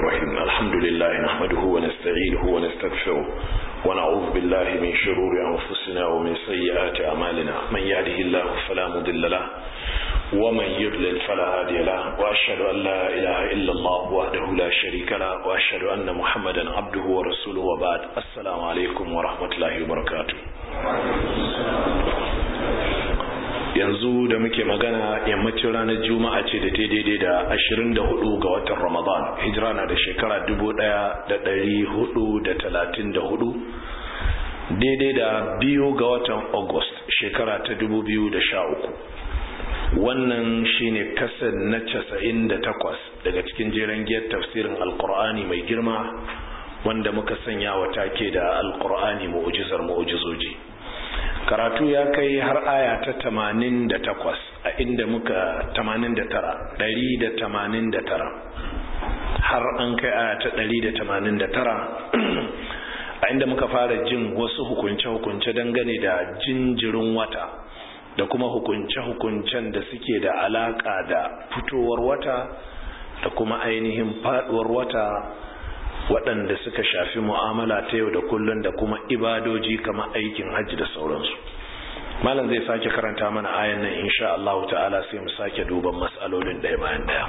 الرحيم الحمد لله نحمده ونستعينه ونستغفره ونعوذ بالله من شرور أنفسنا ومن سيئات أعمالنا من يهده الله فلا مضل له ومن يضلل فلا هادي له وأشهد أن لا إله إلا الله وحده لا شريك له وأشهد أن محمدا عبده ورسوله وبعد السلام عليكم ورحمة الله وبركاته. yanzu da muke magana yammacin ranar juma'a ce da daidai da 24 ga watan ramadan hijira na da shekara 1434 daidai da 2 ga watan august shekara ta 2013. wannan shine kasar na 98 daga cikin jeren giyar tafsirin alkur'ani mai girma wanda muka sanya wa take da alkur'ani mu'jizar mu'jizoji. karatu ya kai har aya ta 88 a inda muka 189 har an kai aya ta 189 a inda muka fara jin wasu hukunce-hukunce dangane da jinjirin wata da kuma hukunce-hukuncen da suke da alaka da fitowar wata da kuma ainihin faduwar wata waɗanda suka shafi mu'amala ta yau da kullun da kuma ibadoji kamar aikin hajji da sauransu. malam zai sake karanta mana ayan nan insha Allah ta'ala sai mu sake duban mas'alolin ɗaya bayan ɗaya.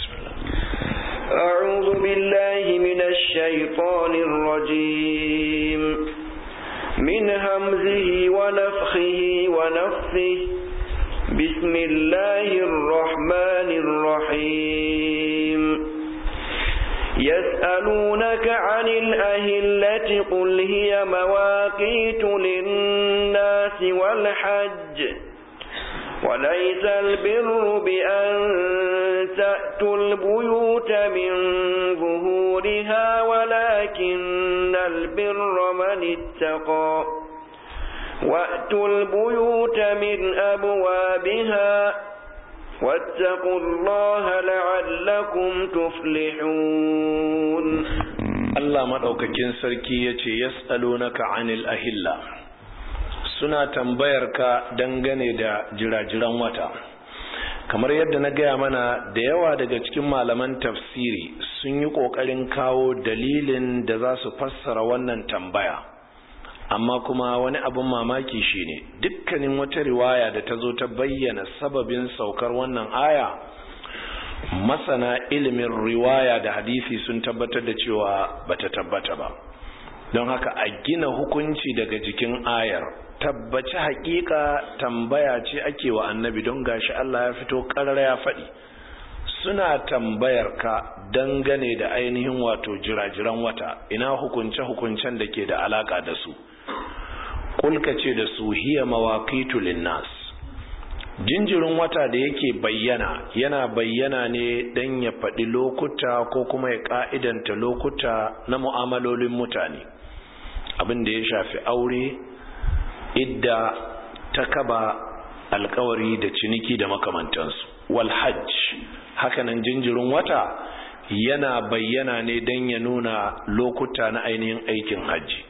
أعوذ بالله من الشيطان الرجيم من همزه ونفخه ونفثه بسم الله الرحمن الرحيم يسألونك عن الأهلة قل هي مواقيت للناس والحج وليس البر بأن تأتوا البيوت من ظهورها ولكن البر من اتقى وأتوا البيوت من أبوابها واتقوا الله لعلكم تفلحون. Allah madaukakin sarki yace yas'alunaka 'anil ahilla, suna tambayarka dangane da jirajiran wata. Kamar yadda na gaya mana, da yawa daga cikin malaman tafsiri sun yi kokarin kawo dalilin da za su fassara wannan tambaya, amma kuma wani abin mamaki shine dukkanin wata riwaya da ta zo ta bayyana sababin saukar wannan aya, masana ilimin riwaya da hadisi sun tabbatar da cewa bata tabbata ba. Don haka a gina hukunci daga jikin ayar tabbaci hakika tambaya ce ake wa annabi, don gashi Allah ya fito karara ya faɗi suna tambayar ka dangane da ainihin wato jirajiran wata, ina hukunce-hukuncen da ke da alaka da su. Kulka ce da su hiya mawaqitu linnas, jinjirin wata da yake yana bayyana ne dan ya faɗi lokuta ko kuma ya ka'idanta lokuta na mu'amalolin mutane, abin da ya shafi aure, idda, takaba, alkawari da ciniki da makamantansu. Wal hajj, hakanan jinjirin wata yana bayyana ne dan ya nuna lokuta na ainihin aikin hajji.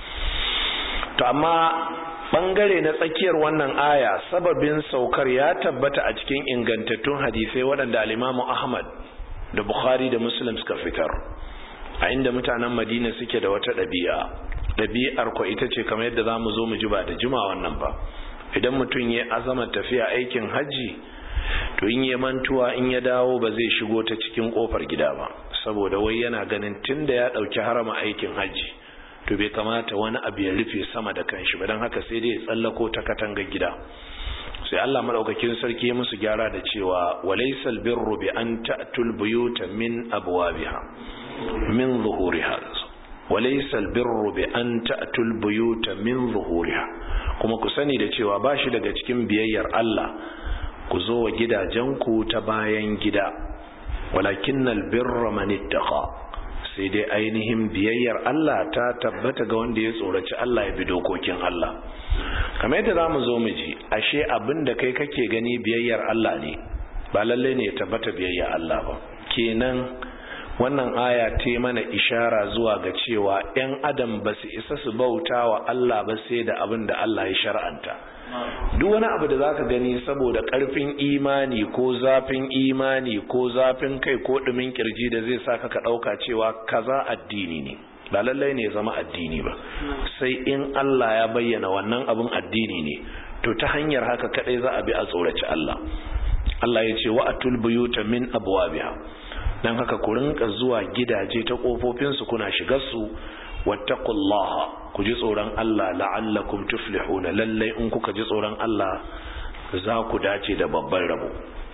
To amma bangare na tsakiyar wannan aya, sababin saukar ya tabbata a cikin ingantattun hadisai waɗanda al-Imam Ahmad da Bukhari da Muslim suka fitar, a inda mutanen Madina suke da wata ɗabi'ar ko ita ce kamar yadda zamu zo mu ji ba da juma wannan ba. Idan mutum ya azama tafiya aikin haji, to in ya mantuwa in ya dawo ba zai shigo ta cikin kofar gida ba, saboda wai yana ganin tunda ya dauki harama aikin haji to bai kamata wani abu ya rufe sama da kanshi ba, don haka sai dai ya tsallako ta katangar gida. Sai Allah madaukakin sarki ya musu gyara da cewa walaysal birru bi an ta'tul buyuta min abwabiha min zuhuriha, walaysal birru bi an ta'tul buyuta min zuhuriha, kuma ku sani da cewa bashi daga cikin biyayyar Allah ku zo wa gidajenku ta bayan gida, walakinnal birra man ittaqa, sai dai ainihin biyayyar Allah ta tabbata ga wanda ya tsoraci Allah ya bi dokokin Allah. Kamar yadda zamu zo mu ji, ashe abinda kai kake gani biyayyar Allah ne, ba lalle ne ya tabbata biyayyar Allah ba. Kenan wannan aya ta mana ishara zuwa ga cewa 'yan adam ba su isa su bauta wa Allah ba sai da abin da Allah ya shar'anta. Duk wani abu da zaka gani saboda karfin imani ko zafin imani ko zafin kai ko dumin kirji da zai saka ka dauka cewa kaza addini ne, ba lallai ne zama addini ba, sai in Allah ya bayyana wannan abun addini ne, to ta hanyar haka kadai za a bi a tsoraci Allah. Allah ya ce wa atul buyuta min abwabiha, dan haka ku rinka zuwa gidaje ta kofofin su kuna shigar su, wattaqullaha, ku ji tsoron Allah, la'allakum tuflihuna, lalle in kuka ji tsoron Allah za ku dace da babban rabo.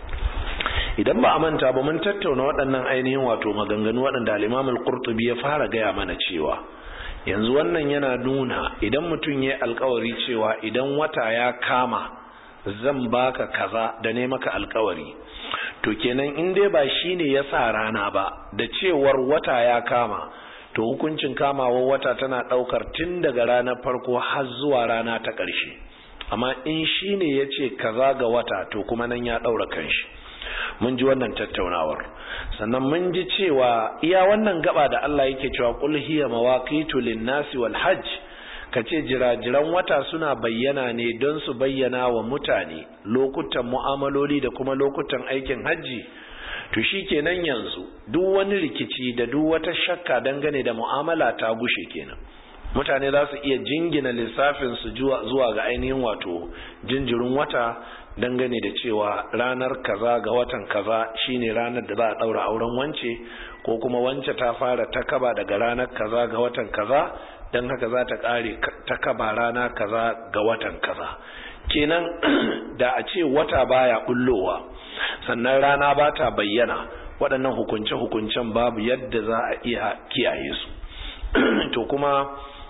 Idan ba a manta ba mun tattauna waɗannan ainihin wato maganganu waɗanda al-Imam al-Qurtubi ya fara gaya mana cewa yanzu wannan yana nuna idan mutum ya alƙawari cewa idan wata ya kama zan baka kaza da ne maka alƙawari, to kenan in dai ba shine ya sa rana ba da cewar wata ya kama, to hukuncin kamawar wata tana daukar tun daga ranar farko har zuwa rana ta ƙarshe. Amma in shine yace kaza ga wata, to kuma nan ya daura kanshi. Mun ji wannan tattaunawar, sannan mun ji cewa iya wannan gaba da Allah yake cewa qul hiya mawaqitu lin-nasi wal-hajj, kace jirajiran wata suna bayyana ne don su bayyana wa mutane lokutan mu'amaloli da kuma lokutan aikin hajji. To shikenan yanzu duk wani rikici da duk wata shakka dangane da mu'amala ta gushe kenan. Mutane za su iya jingina lissafin su zuwa ga ainihin wato jinjirin wata dangane da cewa ranar kaza ga watan kaza shine ranar da za a daura auren wance, ko kuma wance ta fara takaba daga ranar kaza ga watan kaza, dan haka za ta kare takaba rana kaza ga watan kaza. Kenan da a ce wata baya bullowa sannan rana ba ta bayyana, waɗannan hukunce-hukuncen babu yadda za a iya kiyaye su. To kuma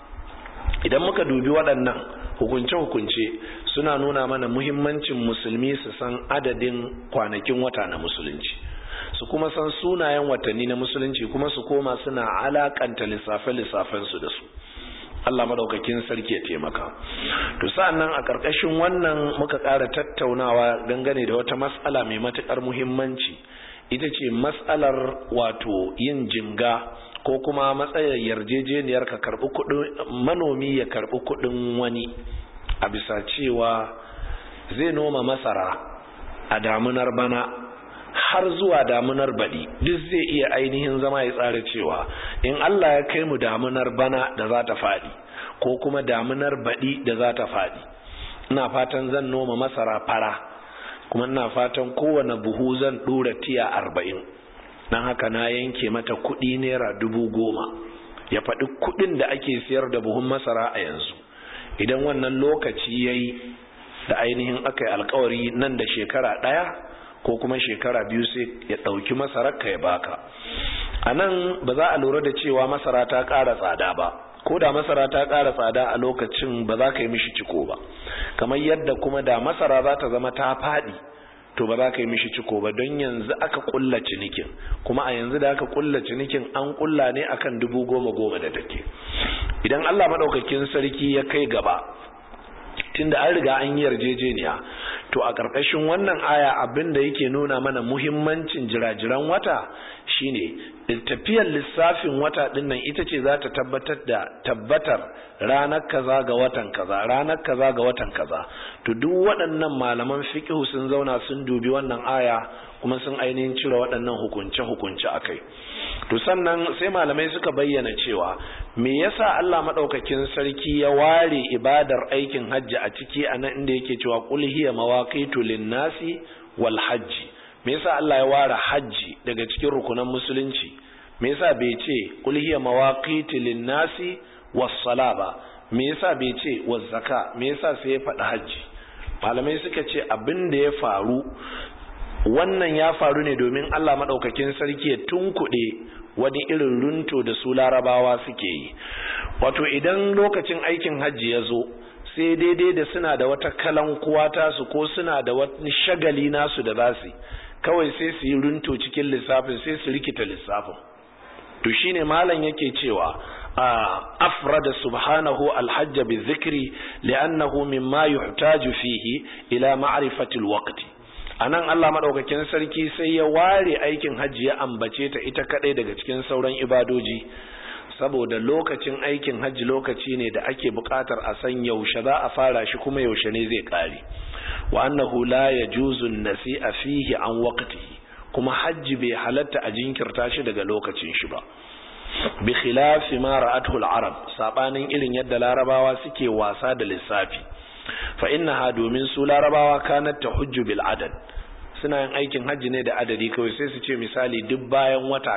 idan muka dubi waɗannan hukunce-hukunce suna nuna mana muhimmancin musulmi su san adadin kwanakin wata na musulunci, su kuma san sunayen watanni na musulunci, kuma su koma suna alakanta lissafe-lissafensu da su. Allah madaukakin sarki ya taimaka. To sa'annan a karkashin wannan muka ƙara tattaunawa dangane da wata mas'ala mai matukar muhimmanci, ita ce mas'alar wato yin jinga ko kuma matsayar yarjejeniyar ka karbi kudin manomi ya karbi kudin wani a bisa cewa zai noma masara a damunar bana har zuwa damunar baɗi, duk zai iya ainihin zama ya tsara cewa in Allah ya kai mu damunar bana da za ta faɗi ko kuma damunar baɗi da za ta faɗi, ina fatan zan noma masara fara, kuma ina fatan kowane buhu zan ɗora tiya 40, dan haka na yanke mata kuɗi naira 10,000. Ya faɗi kuɗin da ake siyar da buhun masara a yanzu. Idan wannan lokaci yayi da ainihin aka yi alkawari nan da shekara 1 ko kuma shekara 2 sai ya ɗauki masarar ka ya baka. A nan ba za a lura da cewa masara ta ƙara tsada ba, ko da masara ta ƙara tsada a lokacin ba za ka yi mishi ciko ba, kamar yadda kuma da masara za ta zama ta faɗi, to ba za ka yi mishi ciko ba, don yanzu aka kulla cinikin, kuma a yanzu da aka kulla cinikin an kulla ne akan 10,000 da take. Idan Allah madaukakin sarki ya kai gaba, tunda an riga an yi yarjejeniya, to a ƙarƙashin wannan aya abin da yake nuna mana muhimmancin jirajiran wata shine tafiyar lissafin wata dinnan ita ce za ta tabbatar ranar kaza ga watan kaza, ranar kaza ga watan kaza. To duk waɗannan malaman fiqh sun zauna sun dubi wannan aya kuma sun ainihin cire waɗannan hukunce akai. To sannan sai malamai suka bayyana cewa me yasa Allah madaukakin sarki ya ware ibadar aikin hajji a ciki anan inda yake cewa qul hiya mawaqitu lin-nasi wal hajji. Me yasa Allah ya ware hajji daga cikin rukunan musulunci? Me yasa bai ce qul hiya mawaqitu lin-nasi was-sala ba? Me yasa bai ce waz-zaka? Me yasa sai ya faɗi hajji? Malamai suka ce abin da ya faru, wannan ya faru ne domin Allah madaukakin sarki ya tunkuɗe wani irin runto da su larabawa suke yi. Wato idan lokacin aikin hajji ya zo, sai daidai da suna da wata kalankuwa tasu ko suna da wani shagali nasu da za su kawai sai su yi runto cikin lissafin, sai su rikita lissafin. To shine malam yake cewa afrada subhanahu alhajj bizikri li'annahu mimma yuhtaju fihi ila ma'rifati alwaqti. anan Allah madaukakin sarki sai ya ware aikin hajji ya ambace ta ita kadai daga cikin sauran ibadoji saboda lokacin aikin hajji lokaci ne da ake buƙatar a san yaushe za a fara shi kuma yaushe ne zai kare wa annahu la yajuzu an-nasi'a fihi an waqtihi kuma hajji bai halatta a jinkirta shi daga lokacin shi ba bi khilafi ma ra'athu al-arab sabanin irin yadda larabawa suke wasa da lissafi fa innaha domin su larabawa kanat tahujju bil adad suna yin aikin hajji ne da adadi kawai sai su ce misali duk bayan wata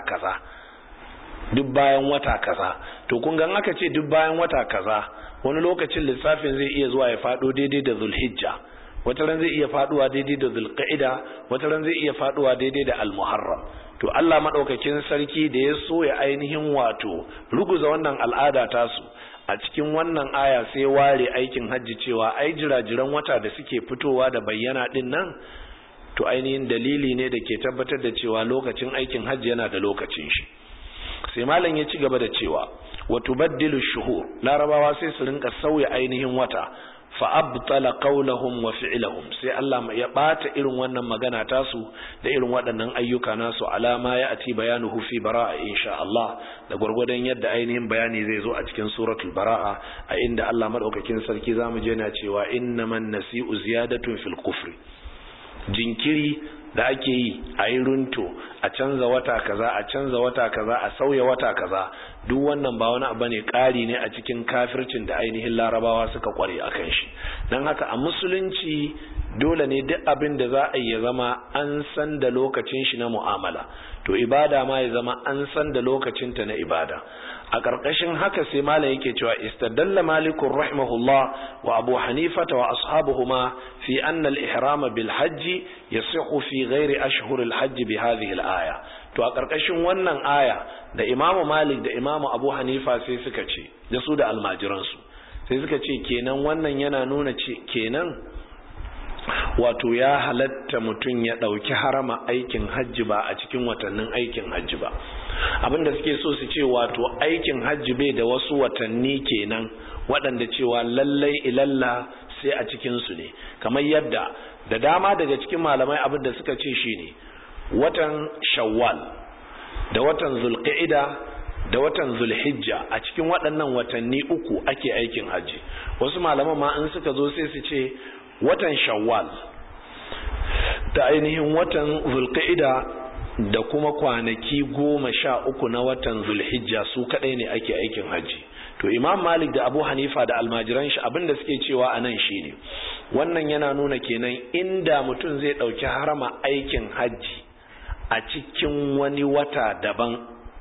kaza to kun ga aka ce duk bayan wata kaza wani lokacin lissafin zai iya zuwa ya fado daidai da zulhijja wata ran zai iya faduwa daidai da zulqa'ida wata ran zai iya faduwa daidai da al-muharram to Allah madaukakin sarki da ya so ya ainihin wato ruguza wannan al'ada tasu a cikin wannan aya sai ware aikin hajji cewa ai jirajiran wata da suke fitowa da bayyana din nan to ainihin dalili ne da ke tabbatar da cewa lokacin aikin hajji yana da lokacin shi sai malam ya ci gaba da cewa wa tubaddilu shuhur larabawa sai su rinka sauya ainihin wata fa abtala qawluhum wa fi'luhum sai Allah ya bata irin wannan magana tasu da irin waɗannan ayyuka nasu alama ya ati bayanuhu fi bara'a insha Allah da gurgurdan yadda ainihin bayani zai zo a cikin suratul bara'a a inda Allah madaukakin sarki zamu je na cewa innaman nasi'u ziyadatun fil kufri jinkiri da ake yi a yi runto a canza wata kaza a canza wata kaza a sauya wata kaza duk wannan ba wani abu ne ƙari ne a cikin kafircin da ainihin larabawa suka kware a kan shi don haka a musulunci dole ne duk abin da za a yi ya zama an san da lokacin shi na mu'amala to ibada ma ya zama an san da lokacinta na ibada a ƙarƙashin haka sai malam yake cewa istadalla malikun rahimahullah wa abu hanifata wa ashabuhuma fi anna al-ihram bil hajji yasihu fi ghairi ashhur al-hajj bi hadhihi al-aya to a ƙarƙashin wannan aya da imamu malik da imamu abu hanifa sai suka ce da su da almajiransu sai suka ce kenan wannan yana nuna kenan wato ya halatta mutum ya ɗauki harama aikin hajji ba a cikin watannin aikin hajji ba abinda suke so su ce wato aikin hajji bai da wasu watanni kenan waɗanda cewa lallai ilalla sai a cikinsu ne kamar yadda da dama daga cikin malamai abinda suka ce shine watan shawwal da watan zulqa'ida da watan zulhijja a cikin waɗannan watanni uku ake aikin hajji wasu malaman ma in suka zo sai su ce watan shawwal da ainihin watan zulqa'ida da kuma kwanaki 13 na watan zulhijja su kadai ne ake aikin hajji to imam malik da abu hanifa da almajiran shi abinda suke cewa anan shine wannan yana nuna kenan inda mutum zai dauki harama aikin hajji a cikin wani wata daban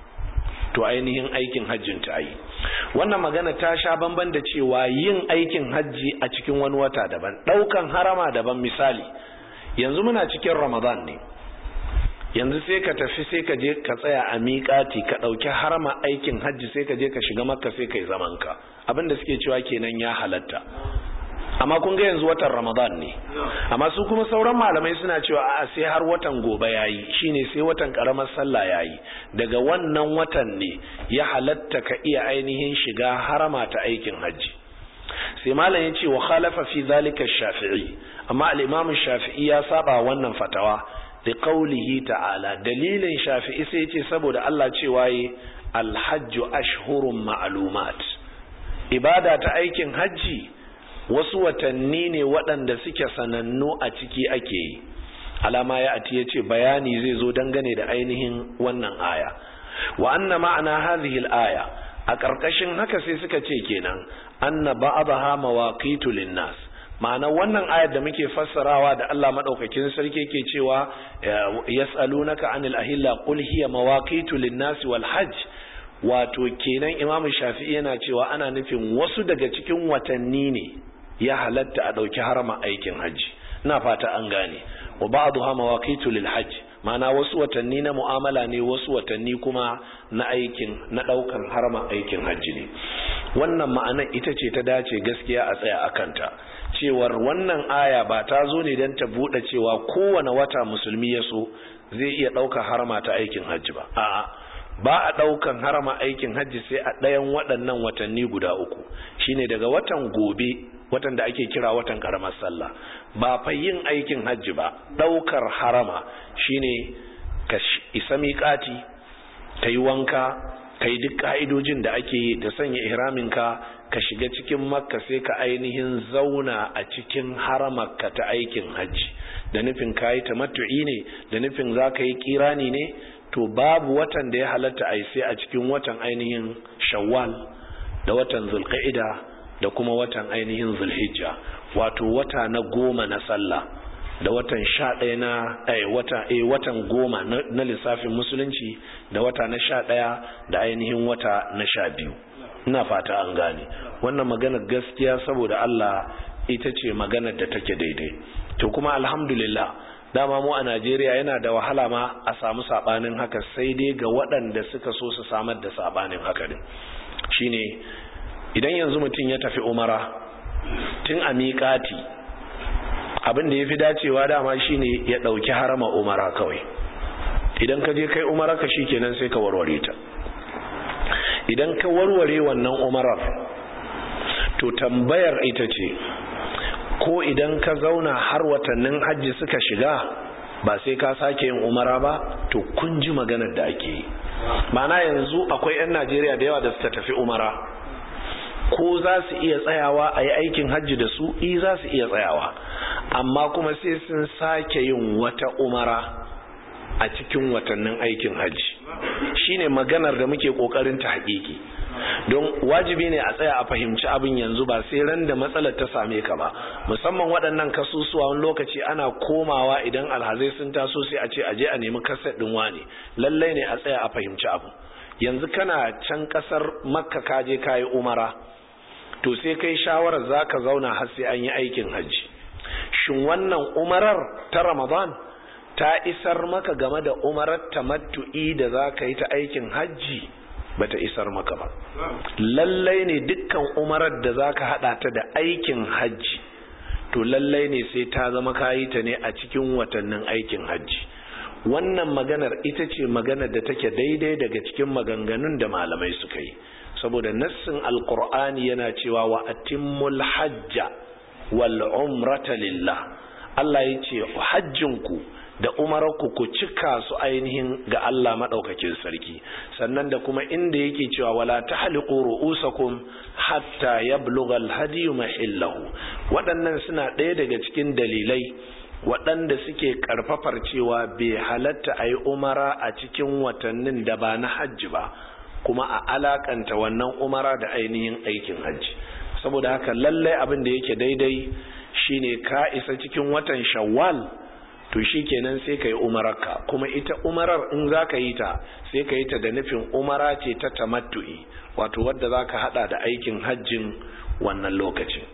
to ainihin aikin hajjin ta yi wannan magana ta sha bamban da cewa yin aikin hajji a cikin wani wata daban daukan harama daban misali yanzu muna cikin ramadan ne yanzu sai ka tafi sai ka je ka tsaya a miƙati ka ɗauki harama aikin hajji sai ka je ka shiga makka sai ka yi zamanka abinda suke cewa kenan ya halatta amma kun ga yanzu watan ramadan ne amma su kuma sauran malamai suna cewa a sai har watan gobe yayi shine sai watan karamar sallah yayi daga wannan watan ne ya halatta ka iya ainihin shiga harama ta aikin hajji sai malam ya ce wa khalafa fi zalika shafi'i amma al-imam shafi'i ya saba wannan fatawa da qaulihi ta'ala dalilin shafi'i sai ya ce saboda Allah cewa yi al-hajju ashhurun ma'lumat ibada ta aikin hajji wasu watanni ne waɗanda suke sanannu a ciki ake yi alama ya ati yace bayani zai zo dangane da ainihin wannan aya wa anna ma'ana hadhihi al-aya a ƙarƙashin haka sai suka ce kenan anna ba'daha mawaqitu lin-nas ma'ana wannan ayar da muke fassarawa da Allah madaukakin sarki yake cewa yas'alunaka 'anil ahilla qul hiya mawaqitu lin-nas wal-hajj wato kenan imamu shafi'i yana cewa ana nufin wasu daga cikin watanni ne ya halatta a dauki harama aikin hajji ina fata an gane wa ba'daha mawaqitu lil-hajj ma'ana wasu watanni na mu'amala ne wasu watanni kuma na aikin na daukan harama aikin hajji ne wannan ma'anar ita ce ta dace gaskiya a tsaya akanta cewar wannan aya ba ta zo ne don ta bude cewa kowane wata musulmi ya so zai iya dauka harama ta aikin hajji ba a'a ba a daukan harama aikin hajji sai a ɗayan waɗannan watanni guda uku shine daga watan gobe watan da ake kira watan karamar sallah. Ba fa yin aikin hajji ba, daukar harama shine ka isa miƙati, kai wanka, kai duk ka'idojin da ake yi da sanya ihraminka, ka shiga cikin makka sai ka ainihin zauna a cikin haramarka ta aikin hajji da nufin kayi tamattu'i ne, da nufin za ka yi kirani ne. To babu watan da ya halatta a yi sai a cikin watan ainihin shawwal da watan zulqa'ida da kuma watan ainihin zulhijja, wato wata na 10 na sallah da watan 11 na watan 10 na lissafin musulunci da wata na 11 da ainihin wata na 12. ina fata an gane wannan magana gaskiya saboda Allah ita ce maganar da take daidai. To kuma alhamdulillah dama mu a Najeriya yana da wahala ma a samu sabanin haka, sai dai ga waɗanda suka so su samar da sabanin haka din. Shine idan yanzu mutum ya tafi umara tun a miƙati, abin da yafi dacewa dama shine ya dauki harama umara kawai. Idan ka je kai umara ka shikenan sai ka warware ta. Idan ka warware wannan umarar, to tambayar ita ce, ko idan ka zauna har watannin hajji suka shiga ba sai ka sake yin umara ba? To kun ji maganar da ake yi. Ma'ana yanzu akwai 'yan Najeriya da yawa da suka tafi umara, ko za su iya tsayawa a yi aikin hajji da su? Za su iya tsayawa, amma kuma sai sun sake yin wata umara a cikin watannin aikin hajji. Shine maganar da muke kokarin ta hakiki, don wajibi ne a tsaya a fahimci abin yanzu, ba sai ran da matsalar ta same ka ba. Musamman waɗannan kasusuwa wani lokaci ana komawa idan alhazai sun taso sai a ce aje a nemi kaset din wani. Lallai ne a tsaya a fahimci abu. Yanzu kana can kasar Makka ka je kayi umara, to sai kai shawarar zaka zauna har sai an yi aikin hajji. Shin wannan umarar ta Ramadan ta isar maka game da umarar tamattu'i da zaka yi ta aikin hajji? Bata isar maka ba. Lallai ne dukkan umarar da zaka hada ta da aikin hajji, to lallai ne sai ta zama kayi ta ne a cikin watannin aikin hajji. Wannan maganar ita ce maganar da take daidai daga cikin maganganun da malamai suka yi, saboda nassin alqur'ani yana cewa wa atimmul hajja wal umrata lillah. Allah ya ce hajjinku da umararku ku cika su ainihin ga Allah madaukakin sarki. Sannan da kuma inda yake cewa wala tahliqu ru'usakum hatta yablugha al-hadiyu mahillahu. Waɗannan suna ɗaya daga cikin dalilai waɗanda suke karfafar cewa bai halatta ayi umara a cikin watannin da ba na hajji ba, kuma a alakanta wannan umara da ainihin aikin hajji. Saboda haka lallai abin da yake daidai shine ka isa cikin watan Shawwal, to shi kenan sai ka yi umararka. Kuma ita umarar in za ka yi ta, sai ka yi ta da nufin umara ce ta tamattu'i, wato wadda za ka hada da aikin hajjin wannan lokacin.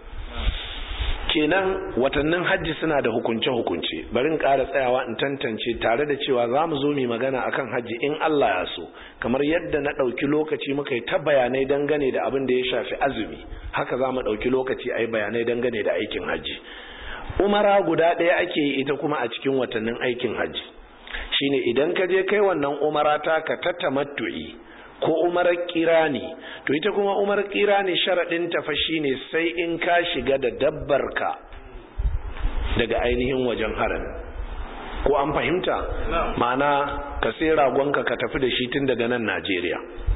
Kenan watannin hajji suna da hukunce-hukunce. Bari in ƙara tsayawa in tantance, tare da cewa za mu zo mu magana akan hajji in Allah ya so. Kamar yadda na ɗauki lokaci muka yi ta bayanai dangane da abin da ya shafi azumi, haka za mu ɗauki lokaci a yi bayanai dangane da aikin hajji. Umara guda ɗaya ake yi ita kuma a cikin watannin aikin hajji. Shine idan ka je kai wannan umara ta ka ta tamattu'i ko umarar kirani, to ita kuma umarar kirani sharaɗin ta fa shine sai in ka shiga da dabbarka daga ainihin wajen harami. Ko an fahimta? Ma'ana ka sai ragonka ka tafi da shi tun daga nan Najeriya.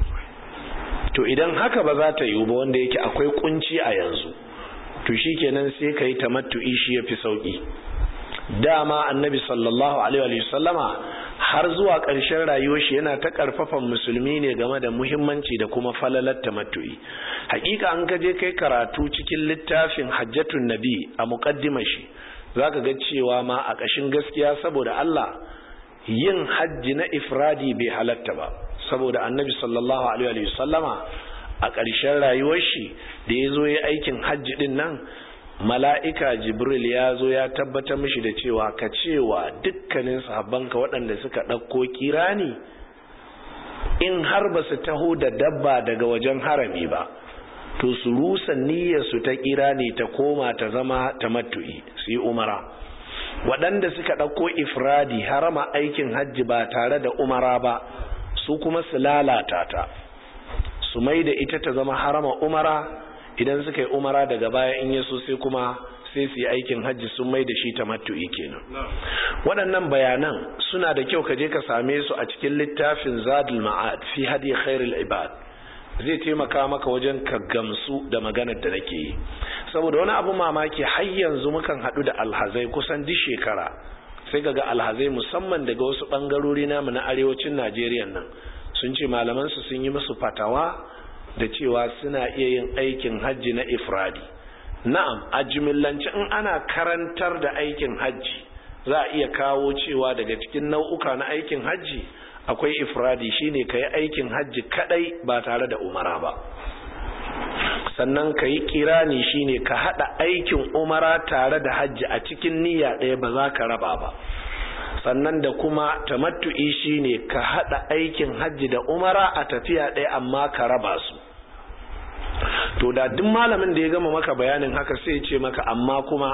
To idan haka ba za ta yiwu ba, wanda yake akwai kunci a yanzu, to shi kenan sai ka yi tamattu'i, shi ya fi sauƙi. Dama annabi sallallahu alaihi wa sallama har zuwa ƙarshen rayuwar shi yana ta ƙarfafan musulmi ne game da muhimmanci da kuma falalar tamattu'i. Hakika an ka je kai karatu cikin littafin Hajjatun Nabi a muqaddimar shi, zaka ga cewa ma a ƙashin gaskiya saboda Allah yin hajji na ifradi bai halatta ba, saboda annabi sallallahu alaihi wa sallama a ƙarshen rayuwar shi da ya zo ya aikin hajji din nan, mala'ika Jibril ya zo ya tabbatar mishi da cewa ka cewa dukkanin sahabbanka waɗanda suka ɗauko kirani, in har ba su taho da dabba daga wajen harami ba, to su rusa niyyarsu ta kirani ta koma ta zama tamattu'i, su yi umara. Waɗanda suka ɗauko ifradi, harama aikin hajji ba tare da umara ba, su kuma su lalata ta, su mai da ita ta zama harama umara. idan suka yi umara daga baya in yaso sai kuma sai su yi aikin hajji sun mai da shi tamattu'i kenan. Waɗannan bayanan suna da kyau ka je ka same su a cikin littafin Zadul Ma'ad fi hadi khairul ibad, zai taimaka maka wajen ka gamsu da maganar da nake yi. Saboda wani abu mamaki, har yanzu mukan haɗu da alhazai kusan duk shekara, sai ga alhazai musamman daga wasu ɓangarori namu na arewacin Najeriya nan sun ce malamansu sun yi musu fatawa da cewa suna iya yin aikin hajji na ifradi. Na'am, a jimillance in ana karantar da aikin hajji za a iya kawo cewa daga cikin nau'uka na aikin hajji akwai ifradi, shine ka yi aikin hajji kadai ba tare da umara ba. Sannan ka yi kirani, shine ka hada aikin umara tare da hajji a cikin niyya ɗaya, ba za ka raba ba. Sannan da kuma tamattu'i, shine ka hada aikin hajji da umara a tafiya ɗaya amma ka raba su. To da duk malamin da ya gama maka bayanin haka sai ya ce maka amma kuma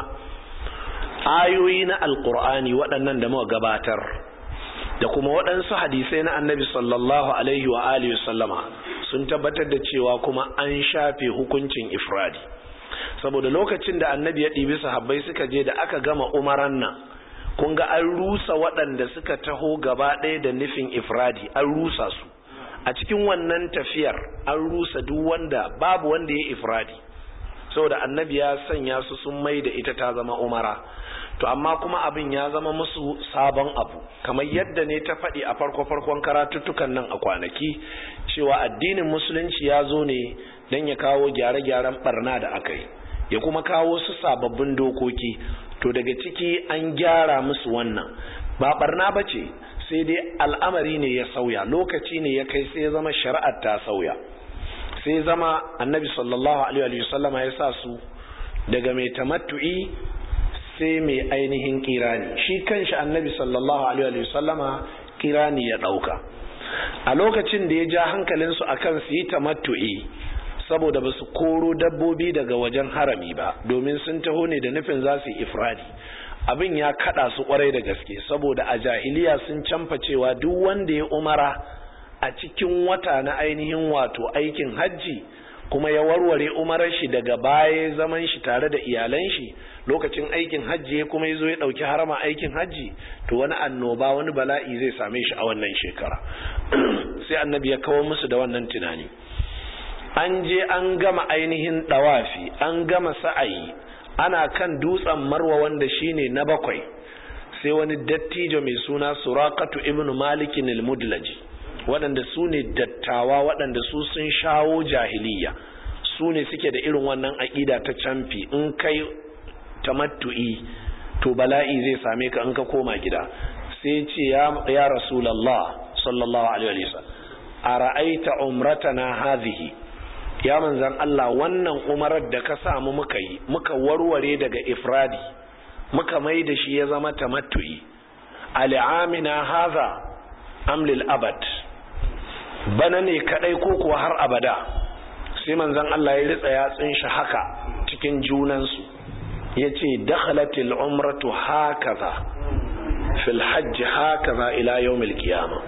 ayoyi na alkur'ani waɗannan da muka gabatar da kuma waɗansu hadisai na annabi sallallahu alaihi wa alihi sallama sun tabbatar da cewa kuma an shafe hukuncin ifradi. Saboda lokacin da annabi ya ɗibi sahabbai suka je da aka gama umaran nan, kun ga an rusa waɗanda suka taho gaba ɗaya da nufin ifradi, an rusa su. A cikin wannan tafiyar an rusa duk wanda babu wanda ya ifradi, saboda annabi ya sanya su sun mai da ita ta zama umara. To amma kuma abin ya zama musu sabon abu, kamar yadda ne ta faɗi a farkon karatuttukan nan a kwanaki, cewa addinin musulunci ya zo ne don ya kawo gyare-gyaren barna da aka yi, ya kuma kawo su sababbin dokoki. To daga ciki an gyara musu wannan, ba barna ba ce, sai dai al'amari ne ya sauya, lokaci ne ya kai sai ya zama shari'ar ta sauya, sai zama annabi sallallahu alaihi wasallama ya sa su daga mai tamattu'i sai mai ainihin kirani. Shi kanshi annabi sallallahu alaihi wasallama kirani ya dauka. A lokacin da ya ja hankalinsu akan su yi tamattu'i, saboda ba su koro dabbobi daga wajen harami ba, domin sun taho ne da nufin za su yi ifradi. Abin ya kada su kwarai da gaske, saboda a jahiliya sun canfa cewa duk wanda ya umara a cikin wata na ainihin wato aikin hajji kuma ya warware umarar shi daga baya zaman shi tare da iyalan shi lokacin aikin hajji kuma ya zo ya dauki harama aikin hajji, to wani annoba, wani bala'i zai same shi a wannan shekara. Sai annabi ya kawo musu da wannan tunani. An je an gama ainihin dawafi, an gama sa'ayi, ana kan dutsen Marwa wanda shine na 7, sai wani dattijo mai suna Suraqatu ibn Malik al-Mudlaji, waɗanda su ne dattawa waɗanda su sun shawo jahiliya, su ne suke da irin wannan aƙida ta camfi, in kai tamattu'i to bala'i zai same ka in ka koma gida. Sai ce ya Rasulullah sallallahu alaihi wasallam, ara'aita umratana hadhihi, ya manzan Allah, wannan umarar da ka samu muka yi, muka warware daga ifradi, muka mai da shi ya zama tamattu'i, al'amina haza amlil abad, bana ne kadai ko kuwa har abada? Sai manzan Allah ya ritsa yatsun shi haka cikin junansu, ya ce dakhalatil umratu hakaza fil hajji hakaza ila yawmil qiyamah.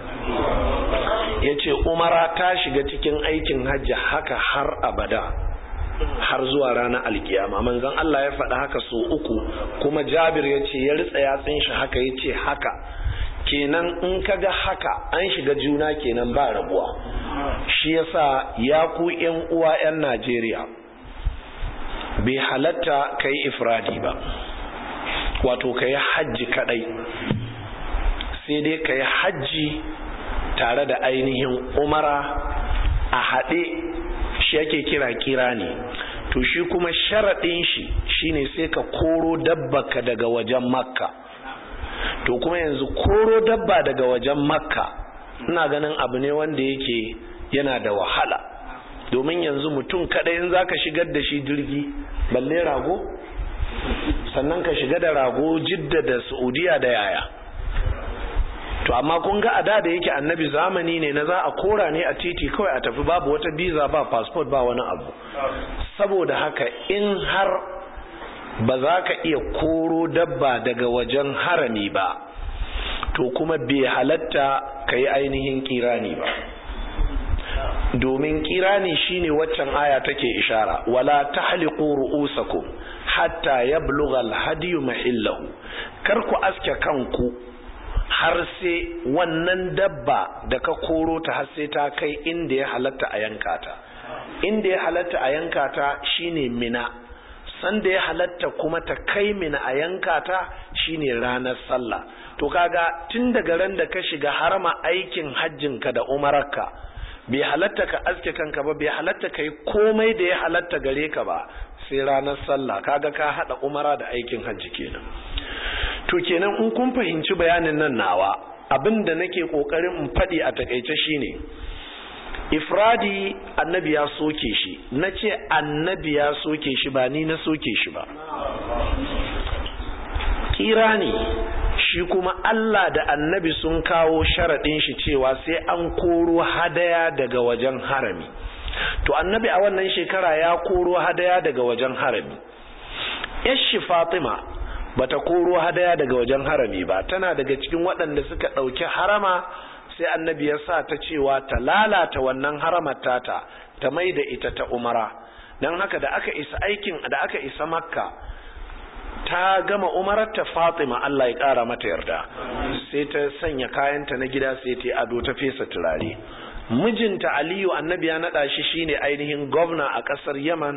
Ya ce umara ta shiga cikin aikin hajji haka har abada, har zuwa ranar alkiyama. Manzon Allah ya faɗa haka so 3, kuma Jabir ya ce ya ritsa yatsin shi haka, ya ce haka. Kenan in kaga haka an shiga juna kenan ba rabuwa. Shi yasa ya ku ƴan uwa ƴan Najeriya, bai halatta kai ifradi ba, wato kai hajji kadai, sai dai kai hajji tare da ainihin umara a haɗe, shi yake kira kirani. To shi kuma sharaɗin shi shine sai ka koro dabbaka daga wajen Makka. To kuma yanzu koro dabba daga wajen Makka ina ganin abu ne wanda yake yana da wahala, domin yanzu mutum kaɗai in zaka shigar da shi jirgi, balle rago, sannan ka shiga da rago Jidda da Saudiya da yaya. To amma kun ga ada da yake annabi zamani ne na za a kora ne a titi kawai a tafi, babu wata visa, ba passport, ba wani abu. Saboda haka in har ba za ka iya koro dabba daga wajen harami ba, to kuma bai halatta ka yi ainihin kirani ba. domin kirani shine waccan aya take ishara, wala tahliqu ru'usakum hatta yablugha al-hadiyu mahillahu, kar ku aske kanku har sai wannan dabba da ka koro ta har sai ta kai inda ya halatta a yanka ta. Inda ya halatta a yanka ta shine Mina, sanda ya halatta kuma ta kai Mina a yanka ta shine ranar sallah. To kaga tun daga ran da ka shiga harama aikin hajjinka da umararka, bai halatta ka aske kanka ba, bai halatta kai komai da ya halatta gare ka ba sai ranar sallah. Kaga ka hada umara da aikin hajji kenan. To kenan in kun fahimci bayanin nan nawa, abinda nake kokarin in fadi a takeice shine ifradi annabi ya soke shi. Nace annabi ya soke shi, ba ni na soke shi ba. Kirani shi kuma Allah da annabi sun kawo sharadin shi cewa sai an koro hadaya daga wajen harami. To annabi a wannan shekara ya koro hadaya daga wajen harami. Yashi Fatima bata koro hadaya daga wajen harami ba, tana daga cikin waɗanda suka ɗauki harama, sai annabi ya sa ta cewa ta lalata wannan haramar tata, ta mai da ita ta umara. Dan haka da aka isa Makka, ta gama umararta Fatima, Allah ya ƙara mata yarda, sai ta sanya kayanta na gida, sai ta ado, ta fesa turare. Mijinta Aliyu annabi ya naɗa shi shine ainihin gwamna a ƙasar Yaman,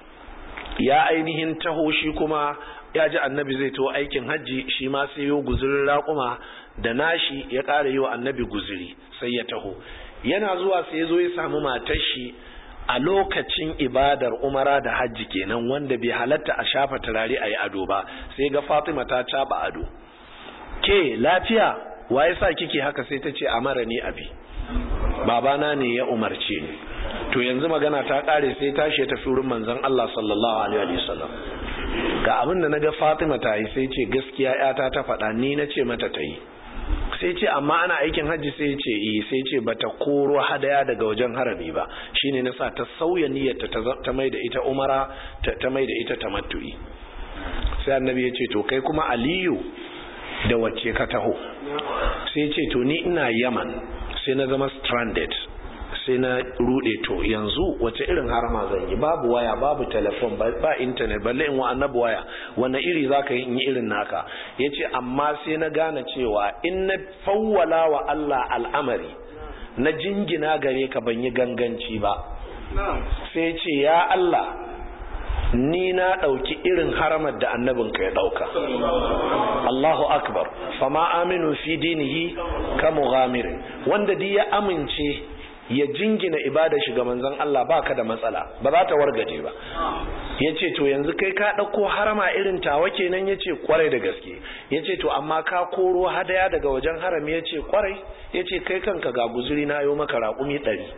ya ainihin taho shi kuma ya ji annabi zai taho aikin hajji, shi ma sai yo guzurin raƙuma da nashi ya ƙara yi wa annabi guzuri, sai ya taho. Yana zuwa sai ya zo ya samu matar shi a lokacin ibadar umara da hajji kenan, wanda bai halatta a shafa turare a yi ado ba, sai ga Fatima ta caɓa ado. Ke lafiya, wa ya sa kike haka? Sai ta ce amara ni abi, babana ne ya umarce ni. To yanzu magana ta ƙare, sai tashi ya tafi wurin manzon Allah sallallahu alaihi wasallam. Ga abin da naga Fatima ta yi, sai ce gaskiya yata ta faɗa, ni na ce mata ta yi. Sai ce amma ana aikin hajji, sai ce sai ce bata koro hadaya daga wajen harami ba, shine nasa ta sauya niyyarta ta mai da ita umara, ta mai da ita tamattu'i. Sai annabi ya ce to kai kuma Aliyu da wacce ka taho? Sai ce to ni ina Yaman, sai na zama stranded, sai na rude. To yanzu wace irin harama zan yi? Babu waya, babu telefon, ba internet, balle in wa annabi waya, wanne iri zaka yi in yi irin naka? Yace amma sai na gane cewa in na fawwala wa Allah al'amari, na jingina gare ka, ban yi ganganci ba. Sai ce ya Allah, ni na dauki irin haramar da annabinka ya dauka. Allahu akbar. Fama aminu fi dinihi ka mughamir. Wanda dai ya amince ya jingina ibada shi ga manzon Allah, baka da matsala, ba za ta wargaje ba. Yace to yanzu kai ka dauko harama irin tawa kenan? Yace kwarai da gaske. Yace to amma ka koro hadaya daga wajen harami? Yace kwarai. Yace kai kanka ga guzuri na yo maka raƙumi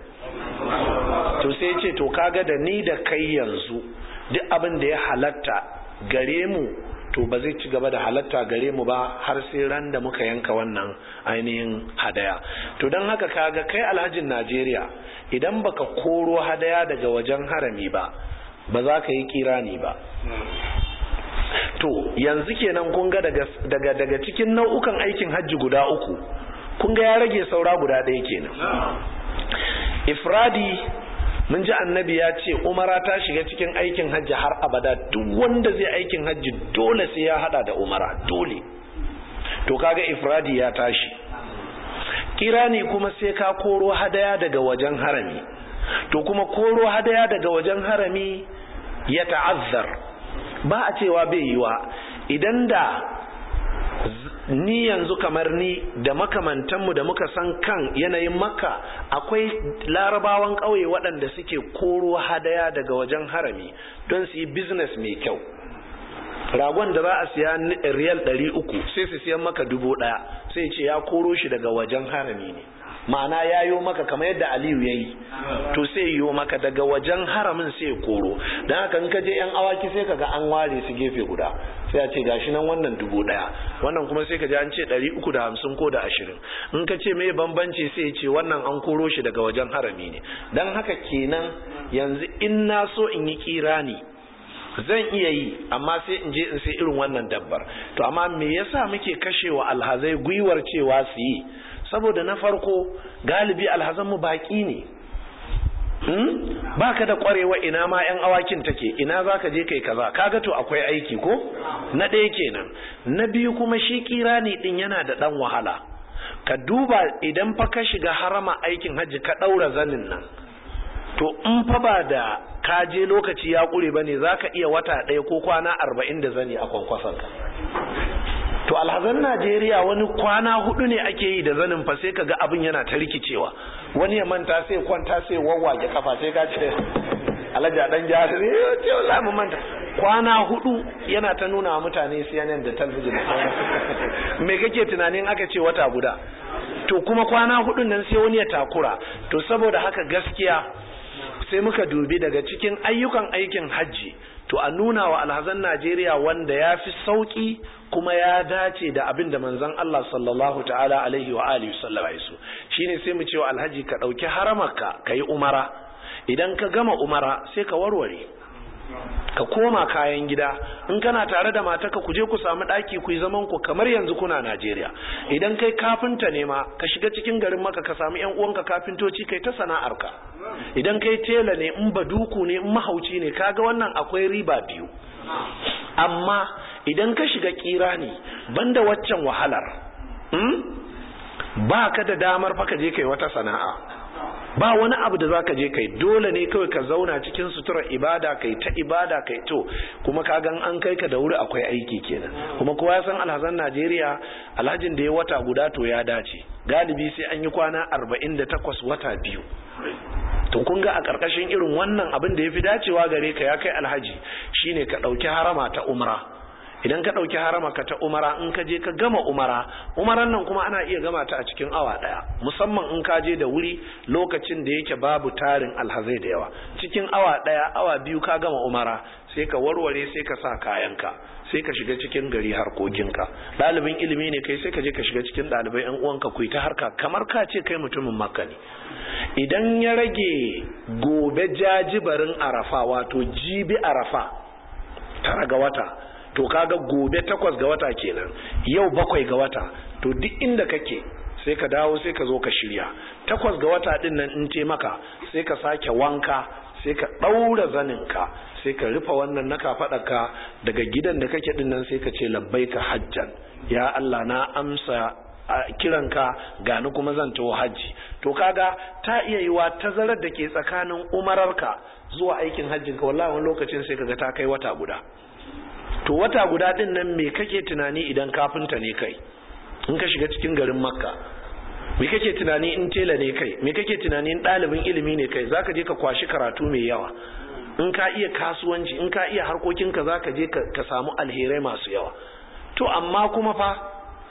100. To sai yace to kaga da ni da kai yanzu duk abin da ya halatta gare mu, to ba zai ci gaba da halatta gare mu ba har sai ran da muka yanka wannan ainihin hadaya. To don haka kaga kai alhajin Najeriya, idan baka koro hadaya daga wajen harami ba, ba za ka yi kirani ba. To yanzu kenan kun ga daga cikin nau'ukan aikin hajji guda 3, kun ga ya rage saura guda 1 kenan. Ifradi, mun ji annabi ya ce umara ta shiga cikin aikin hajji har abada. Duk wanda zai aikin hajji dole sai ya hada da umara, dole. To kaga ifradi ya tashi. Kirani kuma sai ka koro hadaya daga wajen harami. To kuma koro hadaya daga wajen harami ya ta'azzar, ba a cewa bai yiwa. Idan da ni yanzu kamar ni da makamantanmu da muka san kan yanayin Makka, akwai larabawan ƙauye waɗanda suke koro hadaya daga wajen harami don su yi business mai kyau. Ragon da za a siya riyal 300 sai su siyan maka 1000, sai ce ya koro shi daga wajen harami ne. Ma'ana ya yo maka kamar yadda Aliyu ya yi, to sai yo maka daga wajen haramin sai koro. Don haka in ka je yan awaki sai kaga an ware su gefe guda, sai a ce gashi nan wannan 1000, wannan kuma sai ka ji an ce 350 ko da 20. In ka ce me bambanci, sai ce wannan an koro shi daga wajen harami ne. Don haka kenan yanzu in na so in yi kirani zan iya yi, amma sai in je in sai irin wannan dabbar. To amma me yasa muke kashewa alhazai gwiwar cewa su yi? Saboda na farko galibi alhazanmu baki ne, baka da kwarewa ina ma yan awakin take, ina zaka je kai kaza, kaga to akwai aiki ko? Na ɗaya kenan. Na biyu kuma shi kirani din yana da dan wahala. Ka duba idan fa ka shiga harama aikin hajji ka daura zanin nan, to in fa ba da ka je lokaci ya kure bane zaka iya wata ɗaya ko kwana 40 da zani a kwankwasanka. To alhazan Najeriya wani kwana 4 ne ake yi da zanin fa sai kaga abin yana ta rikicewa, wani ya manta sai kwanta sai wawwage kafa sai ka ce Alhaji dan jahiri ce wallahi mun manta. Kwana 4 yana ta nuna wa mutane CNN da talabijin. Me kake tunanin aka ce wata guda? To kuma kwana 4 nan sai wani ya takura. To saboda haka gaskiya sai muka dubi daga cikin ayyukan aikin hajji, to a nuna wa alhazan Najeriya wanda ya fi sauki kuma ya dace da abin da manzon Allah sallallahu ta'ala alaihi wa alihi sallama ya so. Shine sai mu ce wa alhaji ka dauki haramarka kai umara, idan ka gama umara sai ka warware ka koma kayan gida. In kana tare da matarka ku je ku samu daki ku yi zaman ku kamar yanzu kuna Najeriya. Idan kai kafinta ne ma ka shiga cikin garin Makka ka samu ƴan uwanka kafintoci kai ta sana'arka. Idan kai tela ne, in baduku ne, in mahauci ne, kaga wannan akwai riba biyu. Amma idan ka shiga kirani banda waccan wahalar, ba ka da damar fa ka je kai wata sana'a. Ba wani abu da zaka je kai, dole ne kawai ka zauna cikin suturar ibada kai ta ibada kai. To kuma kagan an kai ka da wuri akwai aiki kenan. Kuma kowa ya san alhazan Najeriya, alhajin da ya wata guda to ya dace, galibi sai an yi kwana 48 wata biyu. To kun ga a karkashin irin wannan abin da yafi dacewa gare ka ya kai alhaji shine ka dauki harama ta umra. Idan ka dauki harama ka ta umara, in ka je ka gama umaran nan kuma ana iya gama ta a cikin awa daya, musamman in ka je da wuri lokacin da yake babu tarin alhazai da yawa. Cikin awa daya awa biyu ka gama umara, sai ka warware sai ka sa kayanka, sai ka shiga cikin gari harkokinka. Dalibin ilimi ne kai sai ka je ka shiga cikin dalibai yan uwanka ku yi ta harka kamar ka ce kai mutumin Makka ne. Idan ya rage gobe jajibarin Arafa, wato jibi Arafa 9 ga wata, to kaga gobe 8 ga wata kenan, yau 7 ga wata, to duk inda kake sai ka dawo sai ka zo ka shirya. 8 ga wata din nan in te maka sai ka sake wanka, sai ka daura zaninka, sai ka rufe wannan na kafadarka, daga gidan da kake din nan sai ka ce labbaika hajjan, ya Allah na amsa kiranka gani kuma zan tawo hajji. To kaga ta iya yiwa tazarar da ke tsakanin umararka zuwa aikin hajjinka wallahi wani lokacin sai kaga ta kai wata guda. To wata guda din nan me kake tunani idan kafinta ne kai, in ka shiga cikin garin Makka? Me kake tunani in tela ne kai? Me kake tunani in ɗalibin ilimi ne kai? Zaka je ka kwashi karatu mai yawa. In ka iya kasuwanci, in ka iya harkokinka zaka je ka samu alherai masu yawa. To amma kuma fa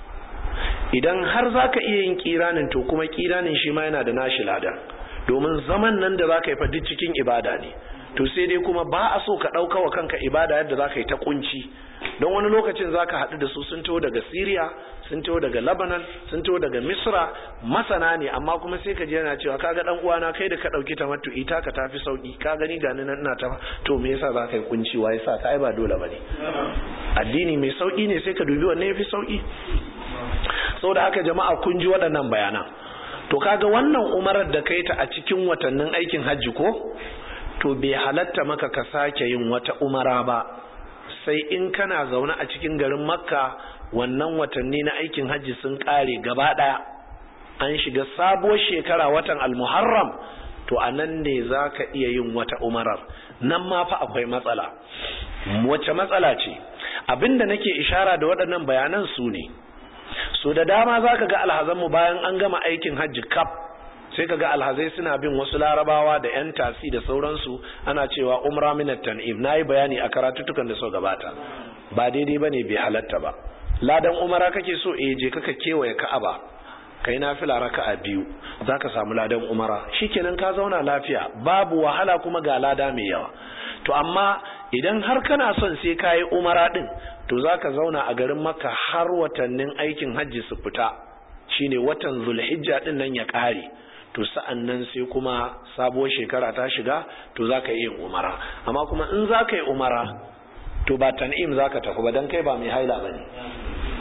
idan har zaka iya yin kiranin, to kuma kiranin shi ma yana da nashi ladan, domin zaman nan da zaka yi fa duk cikin ibada ne. To sai dai kuma ba a so ka ɗauka wa kanka ibada yadda za ka yi ta kunci, don wani lokacin za ka haɗu da su sun taho daga Syria, sun taho daga Lebanon, sun taho daga Misra, masana ne, amma kuma sai ka je yana cewa kaga dan uwana kai da ka ɗauki ta matu ita ka tafi sauki, ka gani ga nan ina ta, to me yasa za ka yi kunci, wa yasa ka ai ba dole bane. Addini mai sauki ne, sai ka dubi wanne yafi sauki. Saboda haka jama'a kun ji waɗannan bayanan. To kaga wannan umarar da kai ta a cikin watannin aikin hajji ko, to bai halatta maka ka sake yin wata umara ba sai in kana zaune a cikin garin Makka, wannan watanni na aikin hajji sun kare gaba daya, an shiga sabuwar shekara watan al-Muharram, to anan ne zaka iya yin wata umarar. Nan ma fa akwai matsala. Wace matsala ce? Abinda nake ishara da waɗannan bayanan su ne, so da dama zaka ga alhazanmu bayan an gama aikin hajji kaf, sai kaga alhazai suna bin wasu larabawa da yan tasi da sauransu, ana cewa umra minat tan'im. Nayi bayani a karatutukan da so gabata, ba daidai bane, bai halatta ba. Ladan umara kake so, je kaka kewaye Ka'aba kai nafila raka'a 2, zaka samu ladan umara, shikenan ka zauna lafiya, babu wahala kuma ga lada mai yawa. To amma idan har kana son sai kai umara din, to zaka zauna a garin Makka har watannin aikin hajji su fita, shine watan Zulhijja din nan ya kare. To sa'an nan sai kuma sabuwar shekara ta shiga, to za ka yi umara. Amma kuma in za ka yi umara, to ba tan'im za ka tafi ba, don kai ba mai haila ba ne.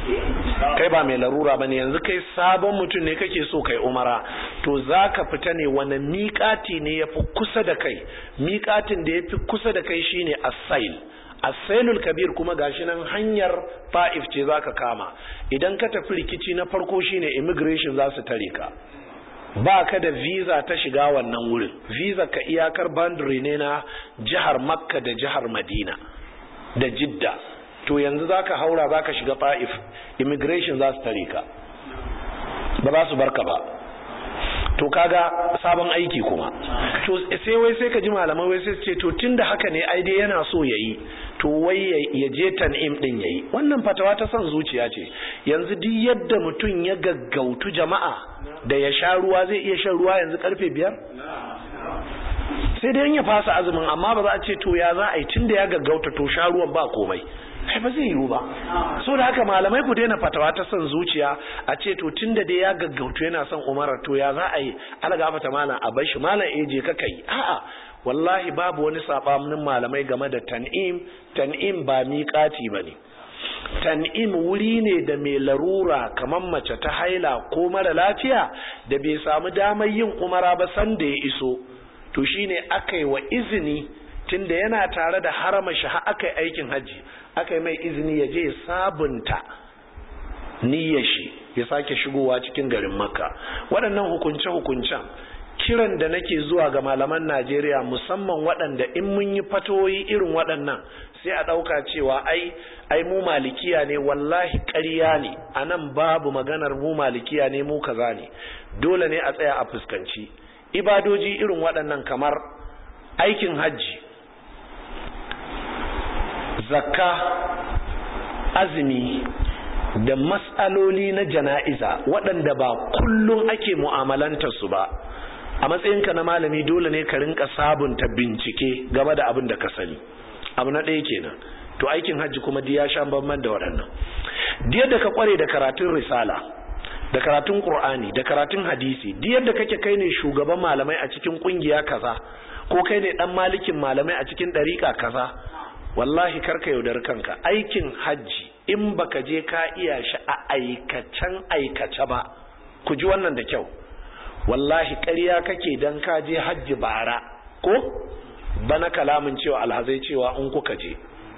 kai ba mai larura bane, yanzu kai sabon mutum ne kake so kai umara, to zaka fita ne wani miƙati ne yafi kusa da kai. Miƙatin da yafi kusa da kai shine as-sail. As-sailul kabir kuma gashi nan hanyar Taif ce zaka kama. Idan ka tafi rikici na farko shine immigration za su tare ka, ba ka da visa ta shiga wannan wurin. Visa ka iyakar boundary ne na jihar Makka da jihar Madina da Jidda. To yanzu zaka haura zaka shiga Taif, immigration za su tare ka, ba za su barka ba. To kaga sabon aiki kuma. To sai ka ji malamai wai sai su ce to tunda haka ne ai dai yana so yayi, to wai ya je Tan'im din yayi. Wannan fatawa ta son zuciya ce. Yanzu duk yadda mutum ya gaggautu jama'a da ya sha ruwa zai iya shan ruwa yanzu karfe 5? Sai dai ya fasa azumin, amma ba za a ce to ya za a yi tunda ya gaggauta to sha ruwan ba komai. Kai ba zai yiwu ba. So da haka malamai ku daina fatawa ta son zuciya a ce to tunda dai ya gaggautu yana son umara to ya za a yi algafata malam a bar shi malam je ka kai. A'a, wallahi babu wani sabanin malamai game da Tan'im. Tan'im ba miƙati bane. Tan'im wuri ne da mai larura kamar mace ta haila ko mara lafiya da bai samu damar yin umara ba san da ya iso, to shine aka yi wa izini tunda yana tare da harama shi aka yi aikin hajji, aka yi mai izini ya je sabunta niyyar shi ya sake shigowa cikin garin Makka. Waɗannan hukunce-hukuncen kiran da nake zuwa ga malaman Najeriya, musamman waɗanda in mun yi fatoyi irin waɗannan sai a ɗauka cewa ai mu malikiya ne. Wallahi ƙarya ne, a nan babu maganar mu malikiya ne mu kaza ne. Dole ne a tsaya a fuskanci ibadoji irin waɗannan kamar aikin hajji, zakka, azumi da mas'aloli na jana'iza waɗanda ba kullum ake mu'amalantar su ba. A matsayinka na malami dole ne ka rinka sabunta bincike game da abin da ka sani. Abu na ɗaya kenan. To aikin hajji kuma ya sha bamban da waɗannan. Yadda ka kware da karatun risala, da karatun Qur'ani, da karatun hadisi, yadda kake kai ne shugaban malamai a cikin kungiya kaza, ko kai ne dan malikin malamai a cikin dariƙa kaza, wallahi karka yaudar kanka. Aikin hajji in baka je ka iya shi a aikace ba, ku ji wannan da kyau, wallahi ƙarya kake dan ka je hajji bara ko bana kalamin cewa alhazai cewa in kuka je.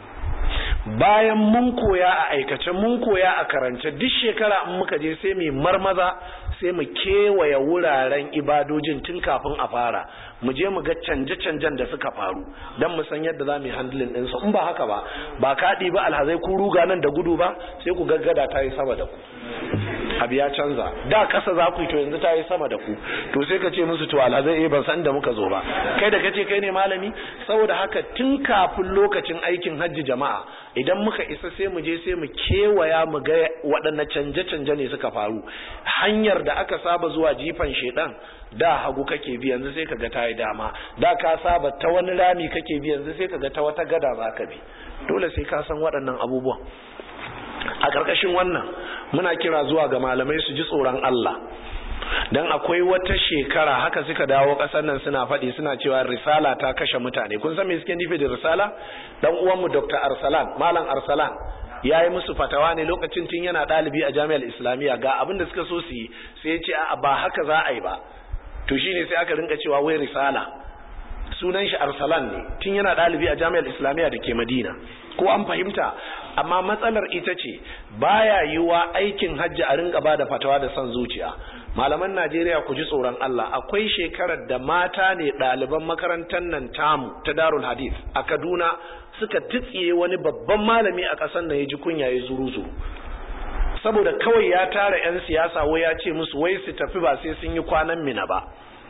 Bayan mun koya a aikace, mun koya a karance, duk shekara in muka je sai mu marmaza sai mu kewaye wuraren ibadojin tun kafin a fara, mu je mu ga canje-canjen da suka faru don mu san yadda za mu yi handling ɗinsu. In ba haka ba kaɗi ba alhazai ku ruga nan da gudu ba, sai ku gaggada ta yi sama da ku, abu ya canza. Da ƙasa za ku yi to yanzu ta yi sama da ku, to sai ka ce musu to alhazai ban san da muka zo ba, kai da kace kai ne malami. Saboda haka tun kafin lokacin aikin hajji jama'a, idan muka isa sai mu je sai mu kewaya mu ga waɗanne canje-canje ne suka faru. Hanyar da aka saba zuwa jifan shedan da hagu kake bi, yanzu sai kaga ta yi dama. Da ka saba ta wani rami kake bi, yanzu sai kaga ta wata gada za ka bi. Dole sai ka san waɗannan abubuwan. A ƙarƙashin wannan muna kira zuwa ga malamai su ji tsoron Allah, dan akwai wata shekara haka suka dawo ƙasar nan suna faɗi suna cewa risala ta kashe mutane. Kun san me suke nufi da risala? Dan uwanmu Dr. Arsalan, Malam Arsalan ya yi musu fatawa ne lokacin tun yana ɗalibi a Jami'ar Islamiyya, ga abin da suka so su yi, sai ya ce a ba haka za a yi ba. To shine sai aka rinka cewa wai risala, sunan shi Arsalan ne, tun yana ɗalibi a Jami'ar Islamiyya da ke Madina. Ko an fahimta? Amma matsalar ita ce baya yiwa aikin hajji a rinka ba da fatawa da son zuciya. Malaman Najeriya ku ji tsoron Allah. Akwai shekarar da mata ne ɗaliban makarantar nan tamu ta Darul Hadith a Kaduna suka titsiye wani babban malami a ƙasar nan, ya ji kunya ya zuru-zuru saboda kawai ya tara 'yan siyasa wai ya ce musu wai su tafi ba sai sun yi kwanan Mina ba.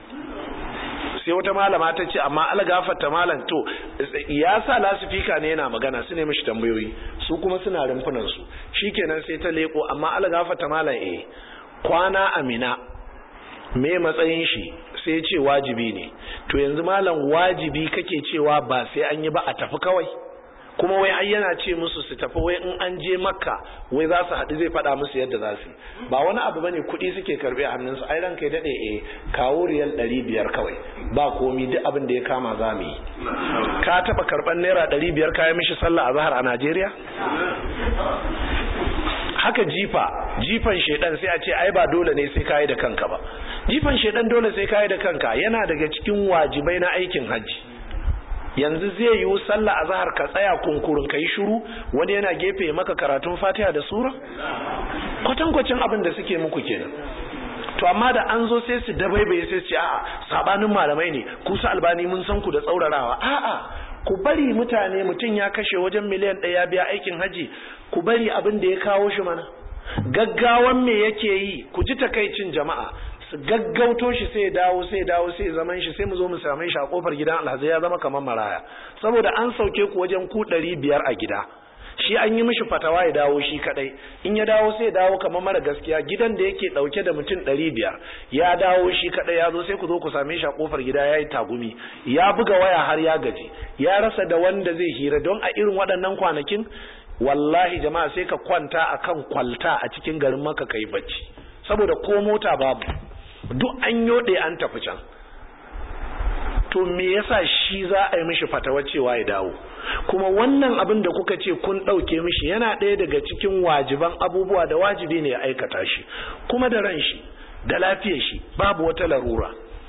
Sai wata malama ta ce amma algafarta malam, to ya sa lasifika ne yana magana, su ne mishi tambayoyi, su kuma suna rumfunan su. Shikenan sai ta leko, amma algafarta malam kwana Amina me matsayin shi? Sai ce wajibi ne. To yanzu malam wajibi kake cewa ba sai an yi ba a tafi kawai? Kuma wai ai yana ce musu su tafi, wai in an je Makka wai za su haɗu zai faɗa musu yadda za su. Ba wani abu bane, kuɗi suke karɓe a hannunsu. Ai ranka ya daɗe kawo riyal 500 kawai, ba komi, duk abin da ya kama za mu yi. Ka taɓa karɓar naira 500 kayan mishi sallah a zahar a Najeriya? haka jifan shedan sai a ce ai ba dole ne sai kai da kanka ba. Jifan shedan dole sai kai da kanka, yana daga cikin wajibai na aikin hajji. Yanzu zai yi sallah azhar ka tsaya kunkurun kai shiru, wani yana gefe maka karatun Fatiha da sura? Kwatankwacin abin da suke muku kenan. To amma da an zo sai su dabaibaye sai su ce a'a sabanin malamai ne, ku su Albani mun san ku da tsaurarawa. A'a, ku bari mutane, mutum ya kashe wajen miliyan 1 ya biya aikin haji, ku bari abin da ya kawo shi mana. Gaggawan me yake yi? Ku ji takaicin jama'a, su gaggauto shi sai dawo sai zaman shi, sai mu zo mu same shi a kofar gidan alhaji ya zama kamar maraya, saboda an sauke ku wajen ku 500 a gida, shi an yi mishi fatawa ya dawo shi kadai. In ya dawo sai dawo kamar mara gaskiya. Gidan da yake dauke da mutum 500 ya dawo shi kadai, ya zo sai ku zo ku same shi a kofar gida yayi tagumi, ya buga waya har ya gaji, ya rasa da wanda zai hira. Don a irin waɗannan kwanakin wallahi jama'a sai ka kwanta akan kwalta a cikin garin Makka kai bacci, saboda ko mota babu, duk an yode an tafi can. To me yasa shi za a yi mishi fatawa cewa ya dawo? Kuma wannan abin da kuka ce kun ɗauke mishi yana ɗaya daga cikin wajiban abubuwa da wajibi ne ya aikata shi, kuma da ran shi da lafiyar shi, babu wata larura.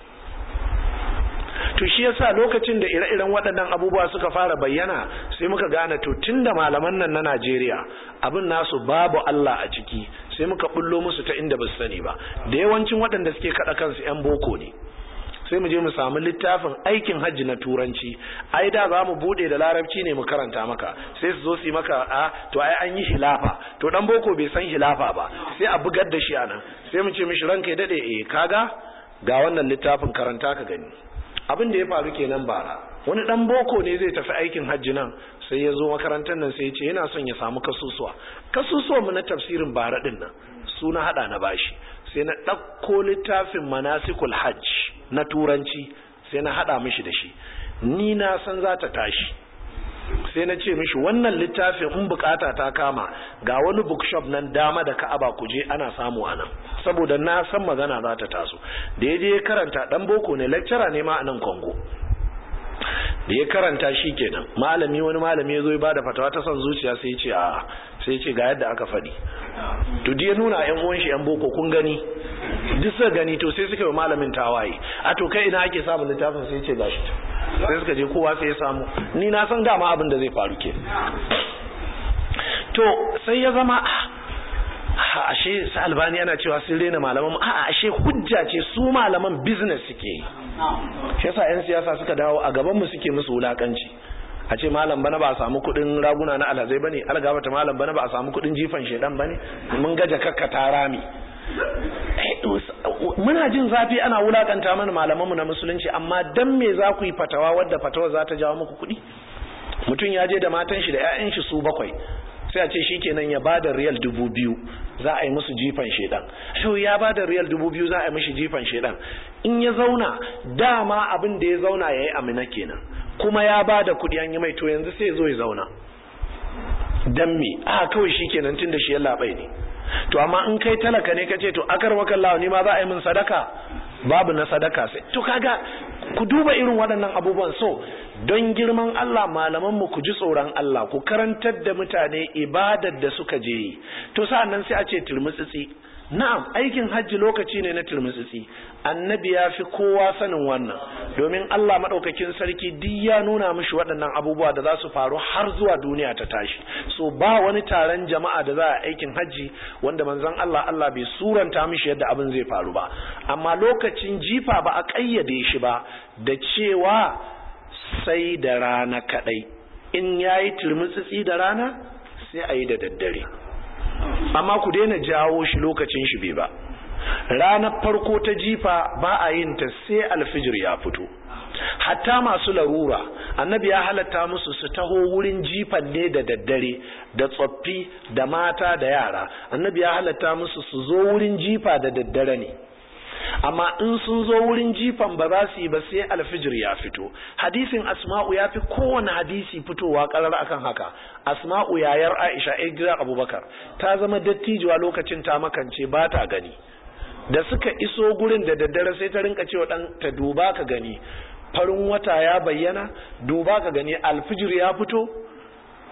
To shi yasa lokacin da ire-iren waɗannan abubuwa suka fara bayyana sai muka gane to tunda malaman nan na Najeriya abin nasu babu Allah a ciki, sai muka bullo musu ta inda ba su sani ba. Da yawancin waɗanda suke kaɗa kansu 'yan boko ne, sai mu je mu samu littafin aikin hajji na turanci. Ai da za mu bude da larabci ne mu karanta maka, sai su zo su yi maka to ai an yi hilafa, to dan boko bai san hilafa ba, sai a bugar da shi anan. Sai mu ce mishi ranka ya dade, kaga ga wannan littafin karanta ka gani. Abin da ya faru kenan bara, wani dan boko ne zai tafi aikin hajji nan, sai ya zo makarantar nan sai ya ce yana son ya samu kasusuwa mu na tafsirin bara din nan, su na hada na bashi. Sai na ɗauko littafin manasikul hajj na turanci sai na haɗa mishi da shi, ni na san za ta tashi. Sai na ce mishi wannan littafin in bukata ta kama ga wani bookshop nan dama da Ka'aba kuje ana samu a nan, saboda na san magana za ta taso. Da ya je ya karanta, dan boko ne, lecturer ne ma a nan Congo. Da ya karanta shi kenan, wani malami ya zo ya bada fatawa ta son zuciya, sai ya ce sai ya ce ga yadda aka faɗi. To ya nuna ƴan uwan shi ƴan boko, kun gani, duk suka gani, to sai suka yi malamin tawaye. To kai ina ake samun littafin? Sai ya ce gashi. Sai suka je kowa sai ya samu. Ni na san dama abin da zai faru ke. To sai ya zama ashe su Albani yana cewa sun rena malaman, ashe hujja ce, su malaman business suke yi. Shi yasa ƴan siyasa suka dawo a gaban mu suke musu wulakanci. A ce malam bana ba a samu kudin raguna na alhazai bane, algabata malam bana ba a samu kudin jifan shedan bane, mun gaja kakkata rami. Muna jin zafi ana wulakanta mana malamanmu na musulunci, amma dan me za ku yi fatawa wadda fatawa za ta jawo muku kudi? Mutum ya je da matan shi da ƴaƴan shi su 7, sai a ce shikenan ya bada riyal 2000 za a yi musu jifan shedan. So ya bada riyal 2000 za a yi mishi jifan shedan. In ya zauna dama abin da ya zauna yayi amina kenan, kuma ya bada kudi an yi mai, to yanzu sai zo ya zauna dan me? Kawai shikenan tunda shi ya labai ne. To amma in kai talaka ne kace to akar wakallahu ni ma za a yi min sadaka, babu na sadaka. Sai to kaga ku duba irin waɗannan abubuwan. So don girman Allah malaman mu ku ji tsoron Allah, ku karantar da mutane ibadar da suka je yi. To sa'annan sai a ce turmutsitsi. Na'am, aikin hajji lokaci ne na turmutsitsi. Annabi ya fi kowa sanin wannan, domin Allah madaukakin sarki duk ya nuna mishi waɗannan abubuwa da za su faru har zuwa duniya ta tashi. So ba wani taron jama'a da za a aikin hajji wanda manzon Allah bai suranta mishi yadda abin zai faru ba. Amma lokacin jifa ba a kayyade shi ba da cewa sai da rana kadai. In yayi turmutsitsi da rana sai a yi da daddare. Amma ku daina jawo shi lokacin shi bai ba. Ranar farko ta jifa ba a yin ta sai alfijir ya fito. Hatta masu larura annabi ya halatta musu su taho wurin jifan ne da daddare, da tsoffi da mata da yara. Annabi ya halatta musu su zo wurin jifa da daddare ne. Amma in sun zo wurin jifan ba za su yi ba sai alfijir ya fito. Hadisin Asma'u ya fi kowane hadisi fitowa karar akan haka. Asma'u yayar Aisha gida Abubakar ta zama dattijuwa lokacin ta makance ba ta gani. Da suka iso gurin da daddare sai ta rinka cewa dan ta duba ka gani, farin wata ya bayyana, duba ka gani alfijir ya fito.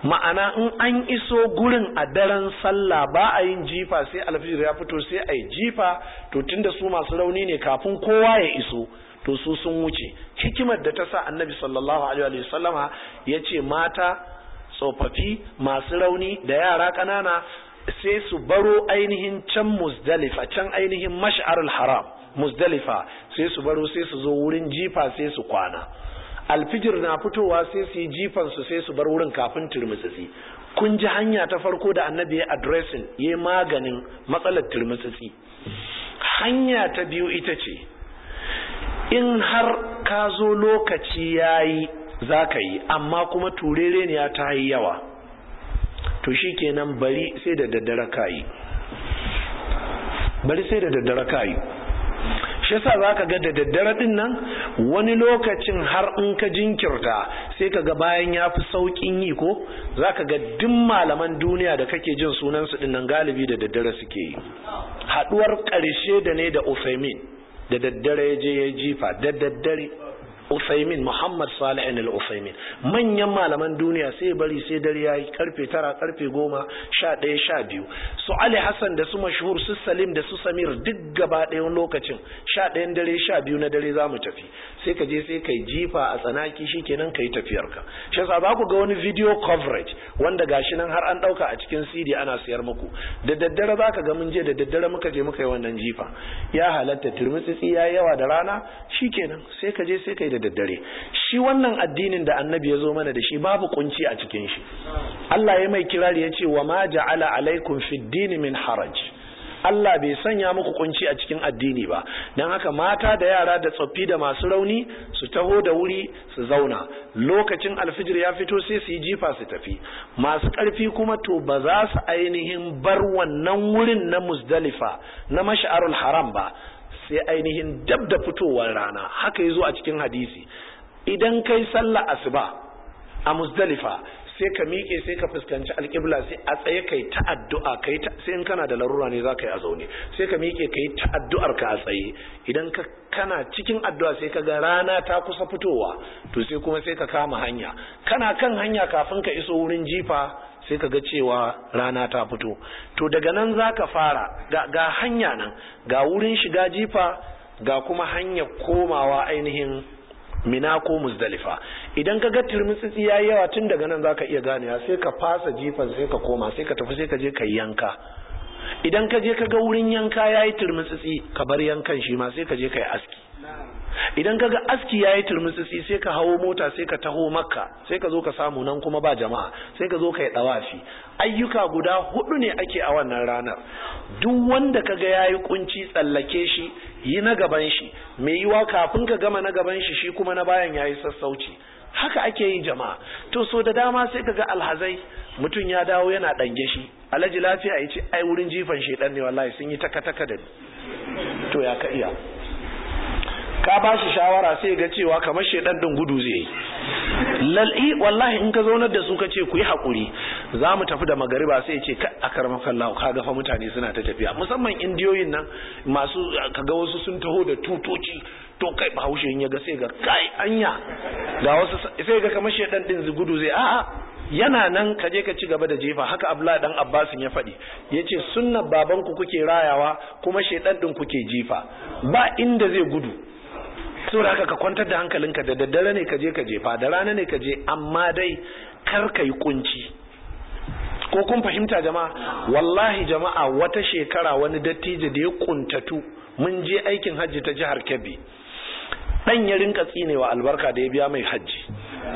ma'ana in an iso gurin a daren sallah ba a yin jifa sai alfijir ya fito sai a yi jifa, to tunda su masu rauni ne kafin kowa ya iso to su sun wuce. Hikimar da ta sa annabi sallallahu alaihi wa sallama ya ce mata, tsofaffi, masu rauni da yara ƙanana sai su baro ainihin can Muzdalifa, can ainihin Mash'arul Haram Muzdalifa, sai su baro sai su zo wurin jifa sai su kwana. Alfijir na fitowa sai su yi jifan su sai su bar wurin kafin turmutsitsi. Kun ji hanya ta farko da annabi ya addressing, ya maganin matsalar turmutsitsi. Hanya ta biyu ita ce, in har ka zo lokaci yayi za ka yi, amma kuma turere ne ta yi yawa, to shi kenan bari sai da daddare ka yi, bari sai da daddare ka yi. Shi yasa za ka ga da daddare din nan wani lokacin har in ka jinkirta sai ka ga bayan ya fi sauƙin yi ko, za ka ga duk malaman duniya da kake jin sunansu din nan galibi da daddare suke yi. Haɗuwar ƙarshe da ne da Uthaymin da daddare ya je ya jifa da daddare. Uthaymin, Muhammad Salih al-Uthaymin, manyan malaman duniya sai bari sai dare yayi karfe 9, karfe 10, 11, 12. Su Ali Hassan da su mashhur, su Salim da su Samir duk gaba ɗayan lokacin 11 dare 12 na dare zamu tafi. Sai ka je sai kai jifa a tsanaki shikenan kai tafiyarka. Shi yasa za ku ga wani video coverage wanda gashi nan har an dauka a cikin CD ana siyar muku. Da daddare zaka ga mun je da daddare muka je muka yi wannan jifa. Ya halatta turmutsitsi yayi yawa da rana shikenan sai ka je sai kai da daddare. Shi wannan addinin da annabi ya zo mana da shi babu kunci a cikin shi. Allah ya mai kirari ya ce wa ma ja'ala alaikum fid din min haraj. Allah bai sanya muku kunci a cikin addini ba, don haka mata da yara da tsoffi da masu rauni su taho da wuri su zauna, lokacin alfijir ya fito sai su yi jifa su tafi. Masu ƙarfi kuma to ba za su ainihin bar wannan wurin na Muzdalifa na Mash'arul Haram ba sai ainihin dab da fitowar rana. Haka yazo a cikin hadisi, idan kai sallah asuba a Muzdalifa sai ka miƙe sai ka fuskanci alƙibla sai a tsaye kai ta addu'a kai ta, sai in kana da larura ne za ka yi a zaune, sai ka miƙe kai ta addu'ar ka a tsaye. Idan ka kana cikin addu'a sai ka ga rana ta kusa fitowa, to sai kuma sai ka kama hanya. Kana kan hanya kafin ka iso wurin jifa sai ka ga cewa rana ta fito. To daga nan za ka fara ga hanya nan, ga wurin shiga jifa, ga kuma hanyar komawa ainihin Mina ko Muzdalifa. Idan ka ga turmutsitsi yayi yawa tun daga nan zaka iya ganewa, sai ka fasa jifan sai ka koma sai ka tafi sai ka je ka yanka. Idan ka je ka ga wurin yanka yayi turmutsitsi ka bar yankan shi ma sai ka je ka yi aski. Idan ka ga aski yayi turmutsitsi sai ka hawo mota sai ka taho Makka, sai ka zo ka samu nan kuma ba jama'a, sai ka zo ka yi dawafi. Ayyuka guda 4 ne ake a wannan ranar. Duk wanda kaga yayi kunci tsallake shi, yi na gaban shi, mai yiwa kafin ka gama na gaban shi shi kuma na bayan yayi sassauci. Haka ake yi jama'a. To so da dama sai kaga alhazai mutum ya dawo yana dange shi, Alhaji lafiya yace ai wurin jifan shedan ne wallahi sun yi taka da ni. To ya ka iya, ka ba shi shawara sai ga cewa kamar shedan din gudu zai yi. Lal'i wallahi in ka zaunar da su ka ce ku yi hakuri za mu tafi da magariba, sai ce a karmakallahu ka ga fa mutane suna ta tafiya, musamman indiyoyin nan masu kaga wasu sun taho da tutoci, to kai Bahaushe in ya ga sai ga kai anya ga wasu sai ga kamar shedan din gudu zai a'a yana nan ka je ka ci gaba da jefa. Haka Abdullahi dan Abbasin ya faɗi, yace sunnar babanku kuke rayawa kuma shedan din kuke jifa, ba inda zai gudu. saboda haka ka kwantar da hankalinka, da daddare ne ka je ka jefa, da rana ne ka je, amma dai kar ka yi kunci. Ko kun fahimta jama'a? Wallahi jama'a, wata shekara wani dattijo da ya kuntatu, mun je aikin hajji ta jihar Kebbi, dan ya rinka tsinewa albarka da ya biya mai hajji,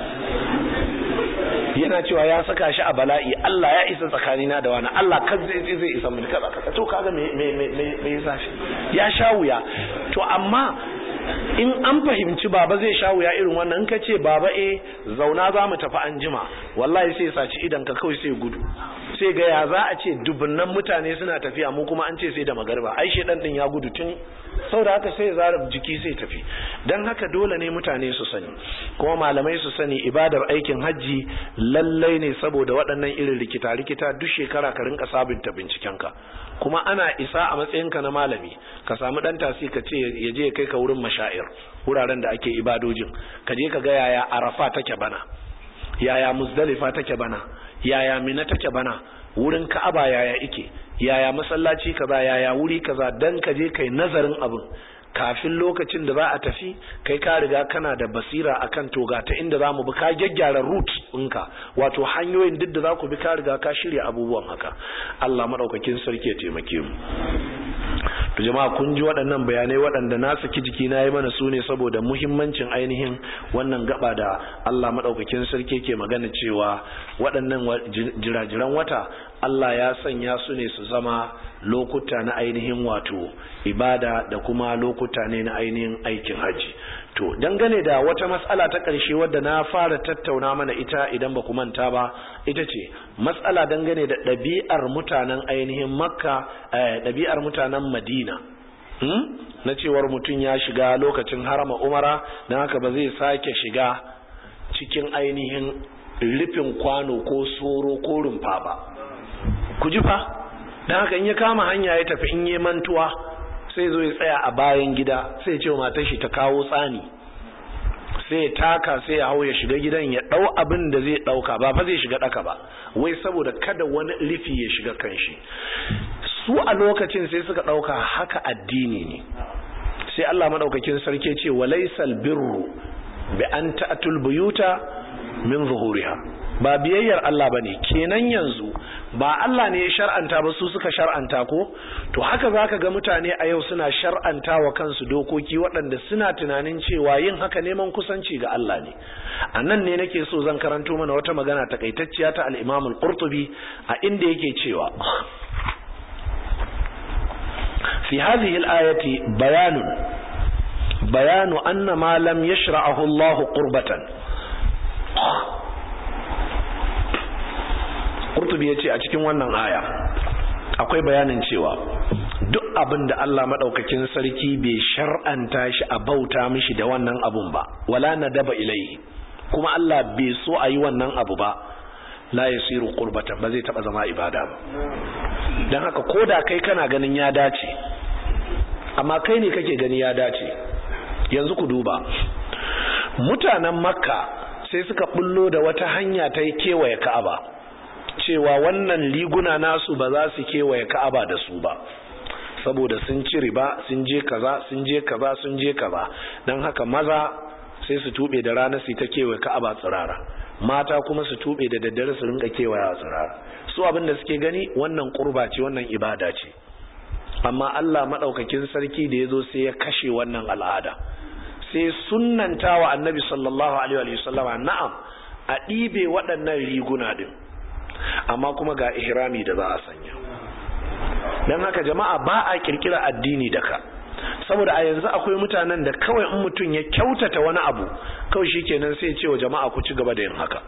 yana cewa ya saka shi a bala'i, Allah ya isa tsakanina da wani, Allah kan zai isa mun kaza. To kaga me ya zafi, ya sha wuya. To amma in an fahimci baba zai sha wuya irin wannan, ka ce baba zauna za mu tafi anjima, wallahi sai saci idan ka kawai sai gudu, sai ga ya za a ce dubunnan mutane suna tafiya mu kuma an ce sai da magariba, ai shedan din ya gudu tun. Saboda haka sai zarar jiki sai tafi. Dan haka dole ne mutane su sani, kuma malamai su sani, ibadar aikin hajji lallai ne saboda waɗannan irin rikita duk shekara ka rinka sabunta bincikenka. Kuma ana isa a matsayinka na malami ka samu dan tasi ka ce ya je kai ka wurin mashair, wuraren da ake ibadojin, ka je ka ga yaya Arafa take bana, yaya Muzdalifa take bana, yaya Mina take bana, wurin Ka'aba yaya ike, yaya masallaci kaza, yaya wuri kaza, dan ka je kai nazarin abin kafin lokacin da za a tafi kai ka riga kana da basira akan toga ta inda za mu bi, ka gyaggyara route ɗinka, wato hanyoyin duk da za ku bi ka riga ka shirya abubuwan haka. Allah maɗaukakin sarki ya taimake mu. To jama'a kun ji waɗannan bayanai waɗanda na saki jiki na yi mana su ne saboda muhimmancin ainihin wannan gaba da Allah maɗaukakin sarki ke magana cewa waɗannan jirajiran wata Allah ya sanya su ne su zama lokuta na ainihin wato ibada da kuma lokuta ne na ainihin aikin haji. To dangane da wata matsala ta ƙarshe wadda na fara tattauna mana ita idan ba ku manta ba, ita ce matsala dangane da ɗabi'ar mutanen ainihin Makka, ɗabi'ar mutanen Madina, na cewar mutum ya shiga lokacin harama umara don haka ba zai sake shiga cikin ainihin rufin kwano ko soro ko rumfa ba. Ku ji fa, don haka in ya kama hanya ya tafi, in yi mantuwa sai zo ya tsaya a bayan gida, sai ce matar shi ta kawo tsani, sai ya taka, sai ya hau ya shiga gidan ya dau abin da zai dauka, ba fa zai shiga daka ba, wai saboda kada wani rufi ya shiga kanshi. Su a lokacin sai suka dauka haka addini ne. Sai Allah madaukakin sarki ce walaysal birru bi an ta'tul buyuta min zuhuriha, ba biyayyar Allah bane. Kenan yanzu ba Allah ne ya shar'anta ba, su suka shar'anta ko? To haka zaka ga mutane a yau suna shar'anta wa kansu dokoki waɗanda suna tunanin cewa yin haka neman kusanci ga Allah ne. A nan ne nake so zan karanto mana wata magana takaitacciya ta al-Imam al-Qurtubi a inda yake cewa fi hadhihi al-ayati bayanu anna ma lam yashra'ahu Allah qurbatan. Qurtubi yace a cikin wannan aya akwai bayanin cewa duk abin da Allah madaukakin sarki bai shar'anta shi a bauta mishi da wannan abun ba, wala nadaba ilaihi, kuma Allah bai so a yi wannan abu ba, la yasiru qurbatan, ba zai taba zama ibada ba. Dan haka koda kai kana ganin ya dace, amma kai ne kake gani ya dace. Yanzu ku duba, mutanen Makka sai suka bullo da wata hanya ta kewaye Ka'aba, cewa wannan liguna nasu ba za su kewaye Ka'aba da su ba, saboda sun ci riba, sun je kaza, sun je kaza, sun je kaza. Dan haka maza sai su tube da rana su ta kewaye Ka'aba tsirara, mata kuma su tube da daddare su rinka kewaye tsirara. Su abin da suke gani wannan qurba ce, wannan ibada ce. Amma Allah madaukakin sarki da yazo sai ya kashe wannan al'ada, sai sunnanta wa Annabi sallallahu alaihi wa sallama, na'am a ɗibe waɗannan riguna din, amma kuma ga ihrami da za a sanya. Dan haka jama'a ba a kirkira addini da ka, saboda a yanzu akwai mutanen da kawai in mutum ya kyautata wani abu kawai shikenan sai ya ce wa jama'a ku ci gaba da yin haka.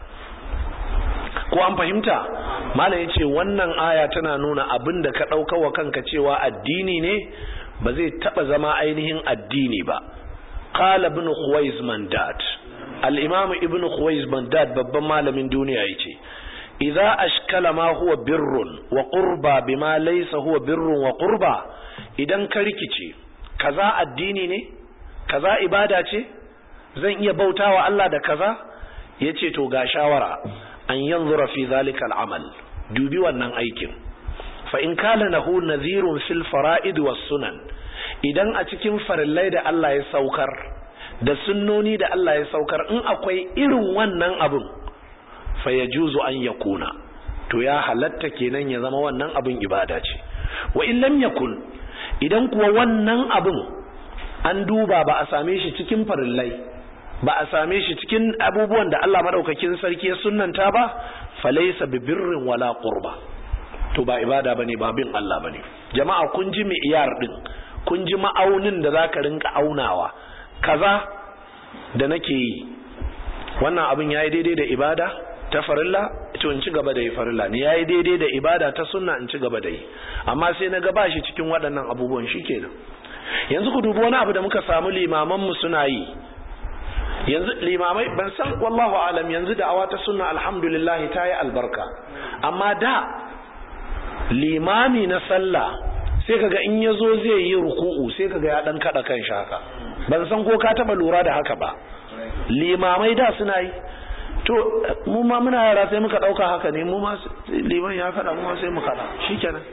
Ko an fahimta? Malam yace wannan aya tana nuna abin da ka dauka wa kanka cewa addini ne ba zai taba zama ainihin addini ba. Qala ibn Khuwaiz Mandad, al-Imam ibn Khuwaiz Mandad babban malamin duniya yace idza ashkala ma huwa birrun wa qurba bima laysa huwa birrun wa qurba, idan ka rikice kaza addini ne, kaza ibada ce, zan iya bautawa Allah da kaza, yace to ga shawara, an yanzura fi zalika al'amal, dubi wannan aikin. Fa in kana lahu nadhirun fil fara'id was sunan, idan a cikin farillai da Allah ya saukar da sunnoni da Allah ya saukar in akwai irin wannan abun, fa yajuzu an yakuna, to ya halatta kenan ya zama wannan abun ibada ce. Wa in lam yakun, idan kuwa wannan abun an duba ba a same shi cikin farillai, ba a same shi cikin abubuwan da Allah madaukakin sarki ya sunnanta ba, falaysa bi birrin wala qurba, to ba ibada bane, ba bin Allah bane. Jama'a kun ji mi'yar din, kun ji ma'aunin da zaka rinka aunawa, kaza da nake yi wannan abin yayi daidai da ibada ta farilla, to in ci gaba da yi farilla ne, yayi daidai da ibada ta sunna, in ci gaba da yi. Amma sai na ga ba shi cikin waɗannan abubuwan, shikenan. Yanzu ku dubi wani abu da muka samu limaman mu suna yi, yanzu limamai ban san wallahu alam, yanzu da'awa ta sunna alhamdulillah ta yi albarka, amma da limami na sallah sai kaga in yazo zai yi ruku'u sai kaga ya dan kada kan shaka. Ban san ko ka taba lura da haka ba, limamai da suna yi. to mu ma muna yara sai muka dauka haka ne, mu ma liman ya faɗa mu ma sai mu kada shikenan.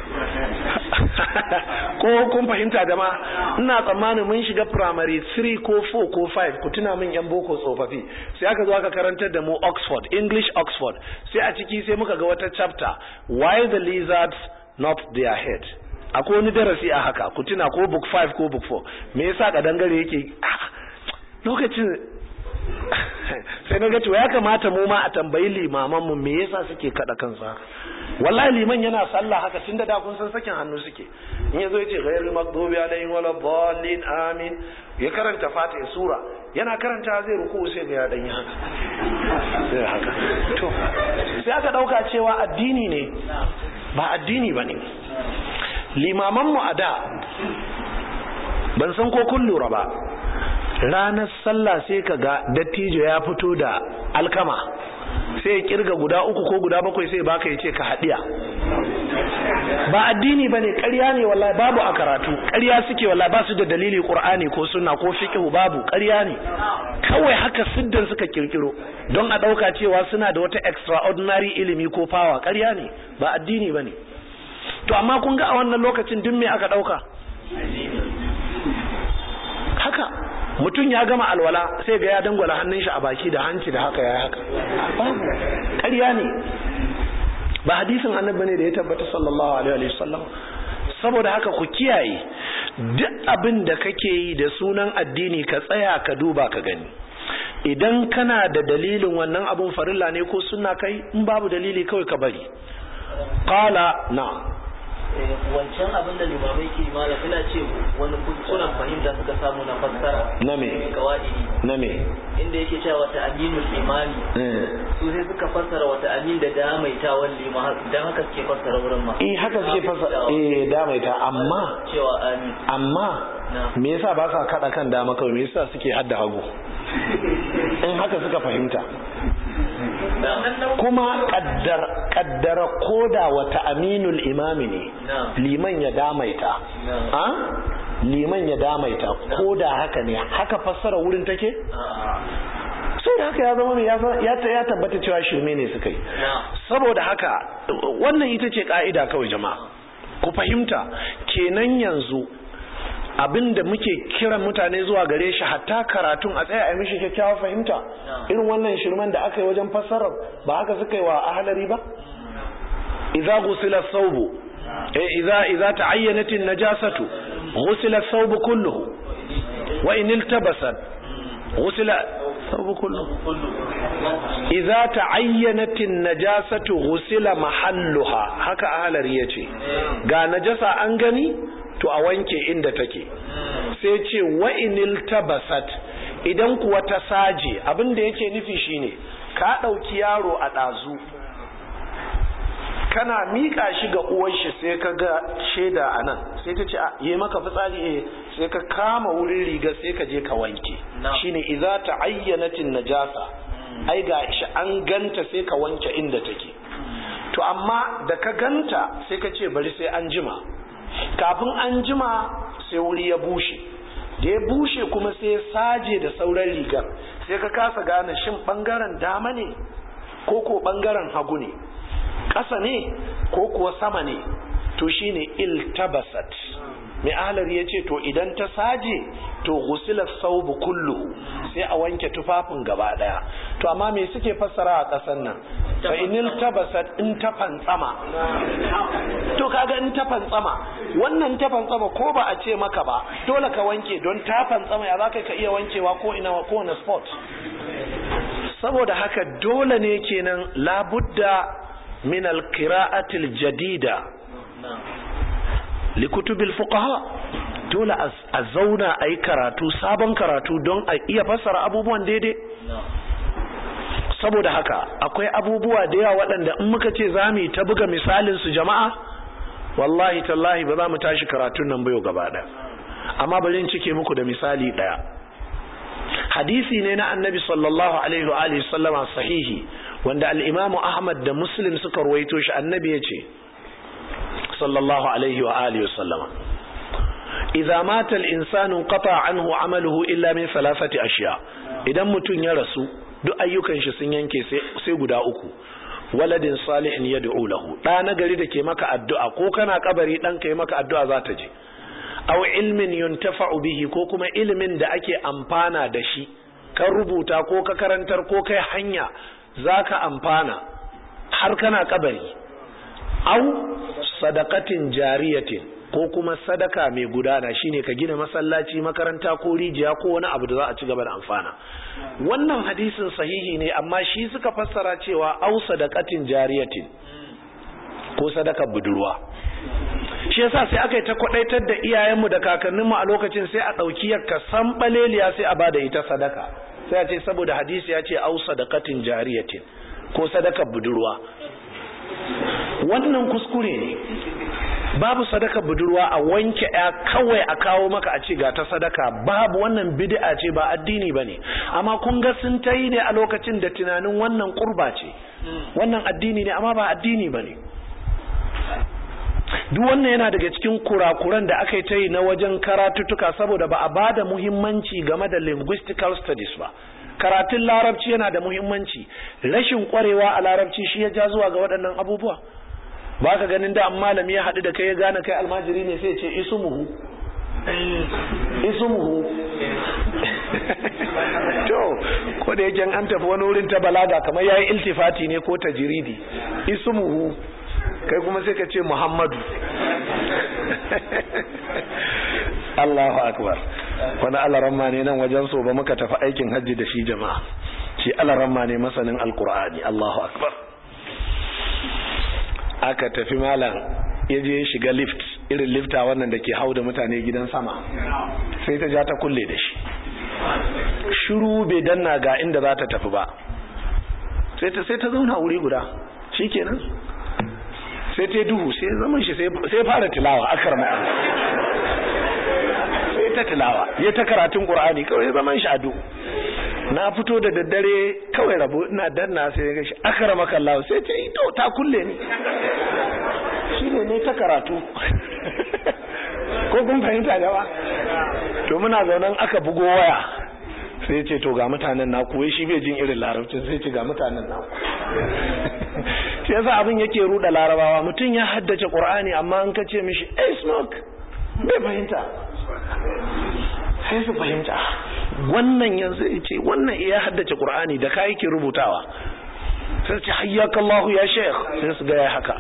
Ko kun fahimta jama'a? Ina tsammanin mun shiga primary 3 ko 4 ko 5, ku tuna min yan boko tsofaffi, sai aka zo aka karantar da mu Oxford, English Oxford, sai a ciki sai muka ga wata chapter, why the lizards not their head. Akwai wani darasi a haka, ku tuna ko book 5 ko book 4, me yasa kadangare yake lokacin sai na ga cewa ya kamata mu ma a tambayi limaman mu me yasa suke kada kansa. Wallahi liman yana sallah haka tunda da kun san sakin hannu suke, in yazo yace ghayril maghdubi alaihim waladdallin amin, ya karanta Fatiha sura, yana karanta zai ruku sai ga ya dan yi haka sai haka. To sai aka dauka cewa addini ne, ba addini bane. Limaman mu a da ban san ko kun lura ba, ranar sallah sai kaga dattijo ya fito da alkama, sai ya kirga guda 3 ko guda 7 sai baka yace ka hadiya. Ba addini bane, ƙarya ne wallahi, babu a karatu, ƙarya suke wallahi, ba su da dalili Qur'ani ko sunna ko fiqh, babu, ƙarya ne kawai haka siddan suka kirkiro don a dauka cewa suna da wata extraordinary ilimi ko power. ƙarya ne, ba addini bane. To amma kun ga a wannan lokacin duk me aka dauka haka, mutum ya gama alwala sai ga ya dangwala hannun shi a baki da hanci da haka ya haka. Babu, ƙarya ne, ba hadisin annabi ne da ya tabbata sallallahu alaihi wasallam. Saboda haka ku kiyaye duk abin da kake yi da sunan addini, ka tsaya ka duba ka gani. Idan kana da dalilin wannan abun farilla ne ko sunna kai, in babu dalili kawai ka bari. Qala na'am. Wancan abin da limamai ke mala ina ce wani kuskuren fahimta suka samu na fassara na me kawaidi na me inda yake cewa wata aminul imami su sai suka fassara wata amin da damaitawan limam, dan haka suke fassara wurin ma haka suke fassara damaita, amma cewa amin, amma me yasa ba sa kada kan dama kawai, me yasa suke hadda hagu in haka suka fahimta? Kuma kaddara koda wata aminul imami ne, liman ya damaita, liman ya damaita, koda haka ne, haka fassara wurin take? Sai da haka ya zama ya tabbata cewa shirme ne suka yi. Saboda haka wannan ita ce ka'ida kawai jama'a, ku fahimta. Kenan yanzu abinda muke kiran mutane zuwa gare shi, hatta karatun a tsaya a mishi kyakkyawar fahimta. Irin wannan shirman da aka yi wajen fassarar ba haka suka yi wa ahlari ba? Idza ghusila ath-thawbu idza ta'ayyanat an-najasatu ghusila ath-thawbu kulluhu wa in iltabasat ghusila ath-thawbu kulluhu. Idza ta'ayyanat an-najasatu ghusila mahalluha, haka ahlari yace. Ga najasa an gani to a wanke inda take. Sai ce wa inil tabasat, idan kuwa ta saje, abinda yake nufi shine ka dauki yaro a dazu kana mika shi ga uwar shi, sai ka ga sheda anan, sai ta ce yi maka fitsari, sai ka kama wurin riga sai ka je ka wanke. Shine idza ta'ayyanatin najasa, ai ga shi an ganta sai ka wanke inda take. To amma da ka ganta sai ka ce bari sai an jima, kafin an jima sai wuri ya bushe, da ya bushe kuma sai saje da sauran rigar, sai ka kasa gane shin bangaren dama ne ko ko bangaren hagu ne, ƙasa ne ko kuwa sama ne. To shine iltabasat. Mai ahlari yace to idan ta saje to ghusila thawbu kullu, sai a wanke tufafin gaba daya. To amma me suke fassara a kasan nan? Fa inil tabasat, in ta fantsama. To kaga in ta fantsama, wannan ta fantsama ko ba a ce maka ba dole ka wanke, don ta fantsama ya zaka ka iya wankewa ko ina ko na spot. Saboda haka dole ne kenan labudda min al-qira'ati al-jadida likutubil fuqaha, dole a zauna a yi karatu, sabon karatu, don a iya fassara abubuwan daidai. Saboda haka akwai abubuwa da yawa waɗanda in muka ce za mu yi ta buga misalin su jama'a, wallahi tallahi ba za mu tashi karatun nan bayo gaba ɗaya. Amma bari in cike muku da misali ɗaya. Hadisi ne na annabi sallallahu alaihi wa alihi sallama sahihi, wanda al-Imam Ahmad da Muslim suka ruwaito shi. Annabi ya ce sallallahu alaihi wa alihi wasallama, idza mata al-insanu qata anhu amaluhu illa min thalathati ashiya. Idan mutun ya rasu duk ayyukan shi sun yanke sai guda uku. Waladin salihin yad'u lahu, da na gari da ke maka addu'a, ko kana kabari dan kai maka addu'a za ta je. Aw ilmin yuntafa'u bihi, ko kuma ilimin da ake amfana da shi, ka rubuta ko ka karantar ko kai hanya zaka amfana har kana kabari. Aw sadaqatin jariyatin, ko kuma sadaka mai gudana, shine ka gina masallaci, makaranta ko rijiya ko wani abu da za a ci gaba da amfana. Wannan hadisin sahihi ne, amma shi suka fassara cewa au sadaqatin jariyatin, ko sadaka budurwa. Shi yasa sai aka yi ta kwadaitar da iyayenmu da kakanninmu a lokacin, sai a dauki yakka sanbaleliya sai a bada ita sadaka, sai a ce saboda hadisi ya ce au sadaqatin jariyatin, ko sadaka budurwa. Wannan kuskure ne. Babu sadaka budurwa a wanke ya kawai a kawo maka a ce ga ta sadaka, babu. Wannan bid'a ce, ba addini bane. Amma kun ga sun tayi ne a lokacin da tunanin wannan qurba ce, wannan addini ne, amma ba addini bane. Duk wannan yana daga cikin kurakuran da aka yi ta yi na wajen karatutuka, saboda ba a bada muhimmanci game da linguistical studies ba. Karatun larabci yana da muhimmanci, rashin kwarewa a larabci shi ya ja zuwa ga waɗannan abubuwa. Ba ka ganin da malami ya haɗu da kai ya gane kai almajiri ne sai ce isumuhu to ko da yake an tafi wani wurin ta balaga kamar yayi iltifati ne ko tajridi, isumuhu kai kuma sai ka ce Muhammadu. Allahu akbar. Wani alaramma ne nan wajen so ba muka tafi aikin hajji da shi jama'a, shi alaramma ne masanin alqur'ani. Allahu akbar. Aka tafi malam ya je shiga lift, irin lifta wannan da ke hau da mutane gidan sama, sai ta ja ta kulle da shi, shiru bai danna ga inda za ta tafi ba, sai ta zauna wuri guda, shikenan sai ta duhu, sai zaman shi sai fara tilawa, akarma sai ta tilawa, ya ta karatun Qur'ani kawai zaman shi a duhu. Na fito da daddare kawai rabo ina danna sai ya gashi akramaka Allah, sai ta yi to ta kulle ni, shine ne ta karatu. Ko kun fahimta gaba? To muna zaunan aka bugo waya, sai ya ce to ga mutanen na kuwa, shi bai jin irin larabcin, sai ce ga mutanen na. Shi yasa abin yake ruda larabawa, mutum ya haddace Qur'ani amma an kace mishi hey smoke, bai fahimta. Sai su fahimta wannan yanzu yace wannan ya haddace Qur'ani da kai yake rubutawa, sai ce hayyakallahu ya sheikh, sai su ga ya haka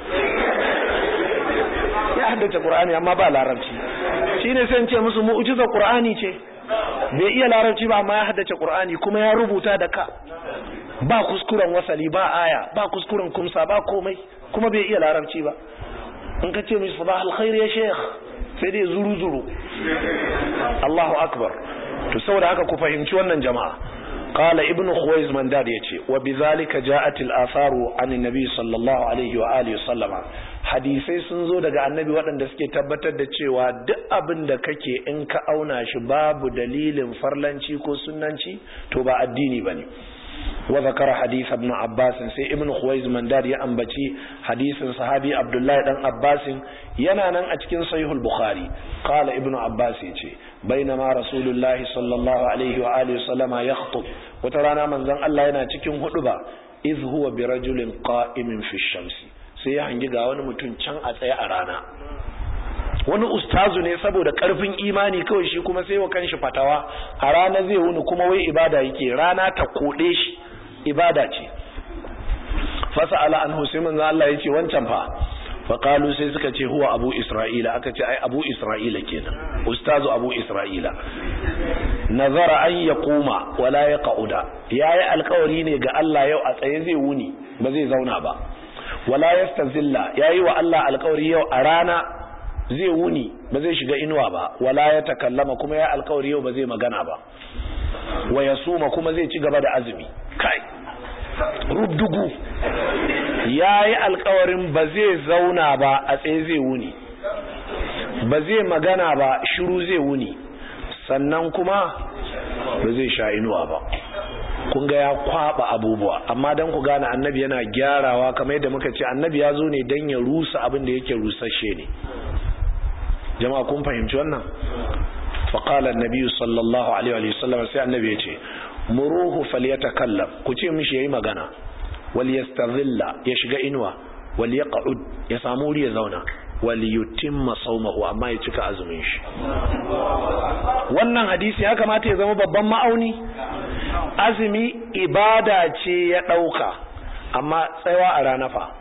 ya haddace Qur'ani amma ba larabci. Shine sai ce musu mu'jizar Qur'ani ce, bai iya larabci ba amma ya haddace Qur'ani kuma ya rubuta da ka, ba kuskuren wasali, ba aya, ba kuskuren kumsa, ba komai, kuma bai iya larabci ba. In ka ce mishi sabah alkhair ya sheikh, sai dai zuru. Allahu akbar. To saboda haka ku fahimci wannan jama'a. Qala ibn Khuwaiz Mandad yace wa bizalika ja'at al-atharu an an-nabi sallallahu alaihi wa alihi sallama. Hadisai sun zo daga annabi waɗanda suke tabbatar da cewa duk abin da kake in ka auna shi babu dalilin farlanci ko sunnanci to ba addini bane. Wa zakara hadith ibn Abbas, sai ibn Khuwaiz Mandad ya ambaci hadisin sahabi Abdullah dan Abbas, yana nan a cikin sahihul Bukhari. Qala ibn Abbas yace bainama rasulullahi sallallahu alaihi wa alihi sallama yakhutub, wata rana manzon Allah yana cikin huduba, iz huwa bi rajulin qa'imin fi shamsi, sai ya hangi ga wani mutum can a tsaye a rana. Wani ustazu ne saboda karfin imani kawai, shi kuma sai wa kanshi fatawa a rana zai wuni kuma wai ibada yake, rana ta kode shi, ibada ce. Fasa'ala anhu, sai manzon Allah yace wancan fa, faƙalu sai suka ce huwa abu isra'ila, aka ce ai abu isra'ila kenan, ustazu abu isra'ila. Nazara an ya koma wala ya ƙa'uda, ya yi alkawari ne ga Allah yau a tsaye zai wuni, ba zai zauna ba. Wala ya stazilla, ya yi wa Allah alkawari yau a rana zai wuni, ba zai shiga inuwa ba. Wala ya takallama, kuma ya alkawari yau ba zai magana ba. Wa ya suma, kuma zai ci gaba da azumi. Kai rubdugu, ya yi alkawarin ba zai zauna ba a tsaye zai wuni, ba zai magana ba shiru zai wuni, sannan kuma ba zai sha inuwa ba. Kun ga ya kwaba abubuwa, amma dan ku gane annabi yana gyarawa, kamar yadda muka ce annabi ya zo ne dan ya rusa abin da yake rusasshe ne. Jama'a kun fahimci wannan? Faqala an-nabi sallallahu alaihi wa sallam, sai annabi ya ce muruhu falyatakallam, ku ce mishi yayi magana, wal yastazilla, ya shiga inuwa, wal yaq'ud, ya samu wuri ya zauna, wal yutimma sawmahu, amma ya cika azumin shi. Wannan hadisi ya kamata ya zama babban ma'auni. Azumi ibada ce ya dauka, amma tsayawa a rana fa,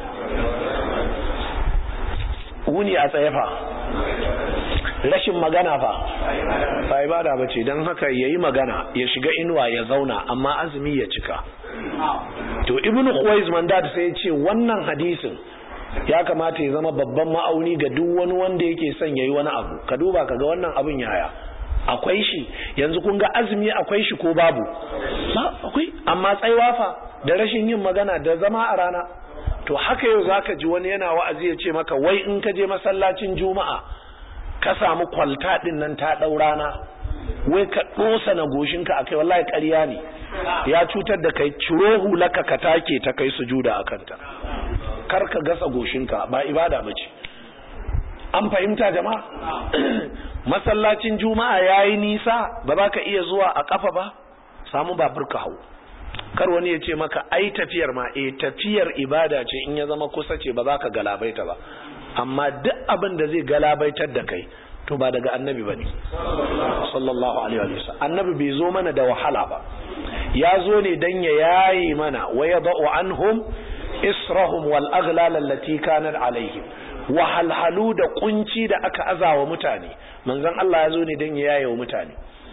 wuni a tsaye fa, rashin magana fa ba ibada bace. Dan haka yayi magana, ya shiga inuwa, ya zauna, amma azumi ya cika. To ibnu Khuwaiz Mandad sai ya ce wannan hadisin ya kamata ya zama babban ma'auni ga duk wani wanda yake son yayi wani abu. Ka duba kaga wannan abin yaya, akwai shi yanzu? Kun ga azumi akwai shi ko babu? Ba akwai, amma tsaiwa fa da rashin yin magana da zama a rana. To haka yau zaka ji wani yana wa'azi ya ce maka wai in ka je masallacin juma'a ka samu kwalta din nan ta dau rana, wai ka dosa na goshinka akai. Wallahi ƙarya ne, ya cutar da kai. ciro hulaka ka take ta kai sujuda akanta, kar ka gasa goshinka, ba ibada bace. An fahimta jama'a? Masallacin juma'a yayi nisa, ba za ka iya zuwa a kafa ba, samu babur ka hau. Kar wani ya ce maka ai tafiyar ma, tafiyar ibada ce in ya zama kusa ce, ba za ka galabaita ba. Amma duk abin da zai galabaitar da kai to ba daga annabi bane sallallahu alaihi wa sallam. Annabi bai zo mana da wahala ba, ya zo ne dan ya yayi mana, wa yadau anhum israhum wal aghlal allati kanat alaihim, wahalhalu da kunci da aka azawa mutane. Manzon Allah ya zo ne dan ya yaye wa mutane.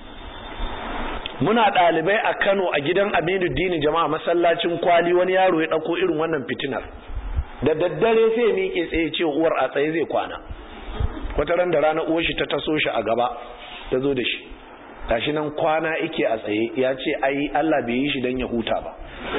Muna dalibai a Kano a gidan Aminuddin jama'a, masallacin Kwali, wani yaro ya dauko irin wannan fitinar. Da daddare sai miƙe tsaye ce uwar a tsaye zai kwana. Wata ran da rana uwar shi ta taso shi a gaba, ta zo da shi, tashi nan kwana yake a tsaye. Ya ce ai Allah bai yi shi dan ya huta ba.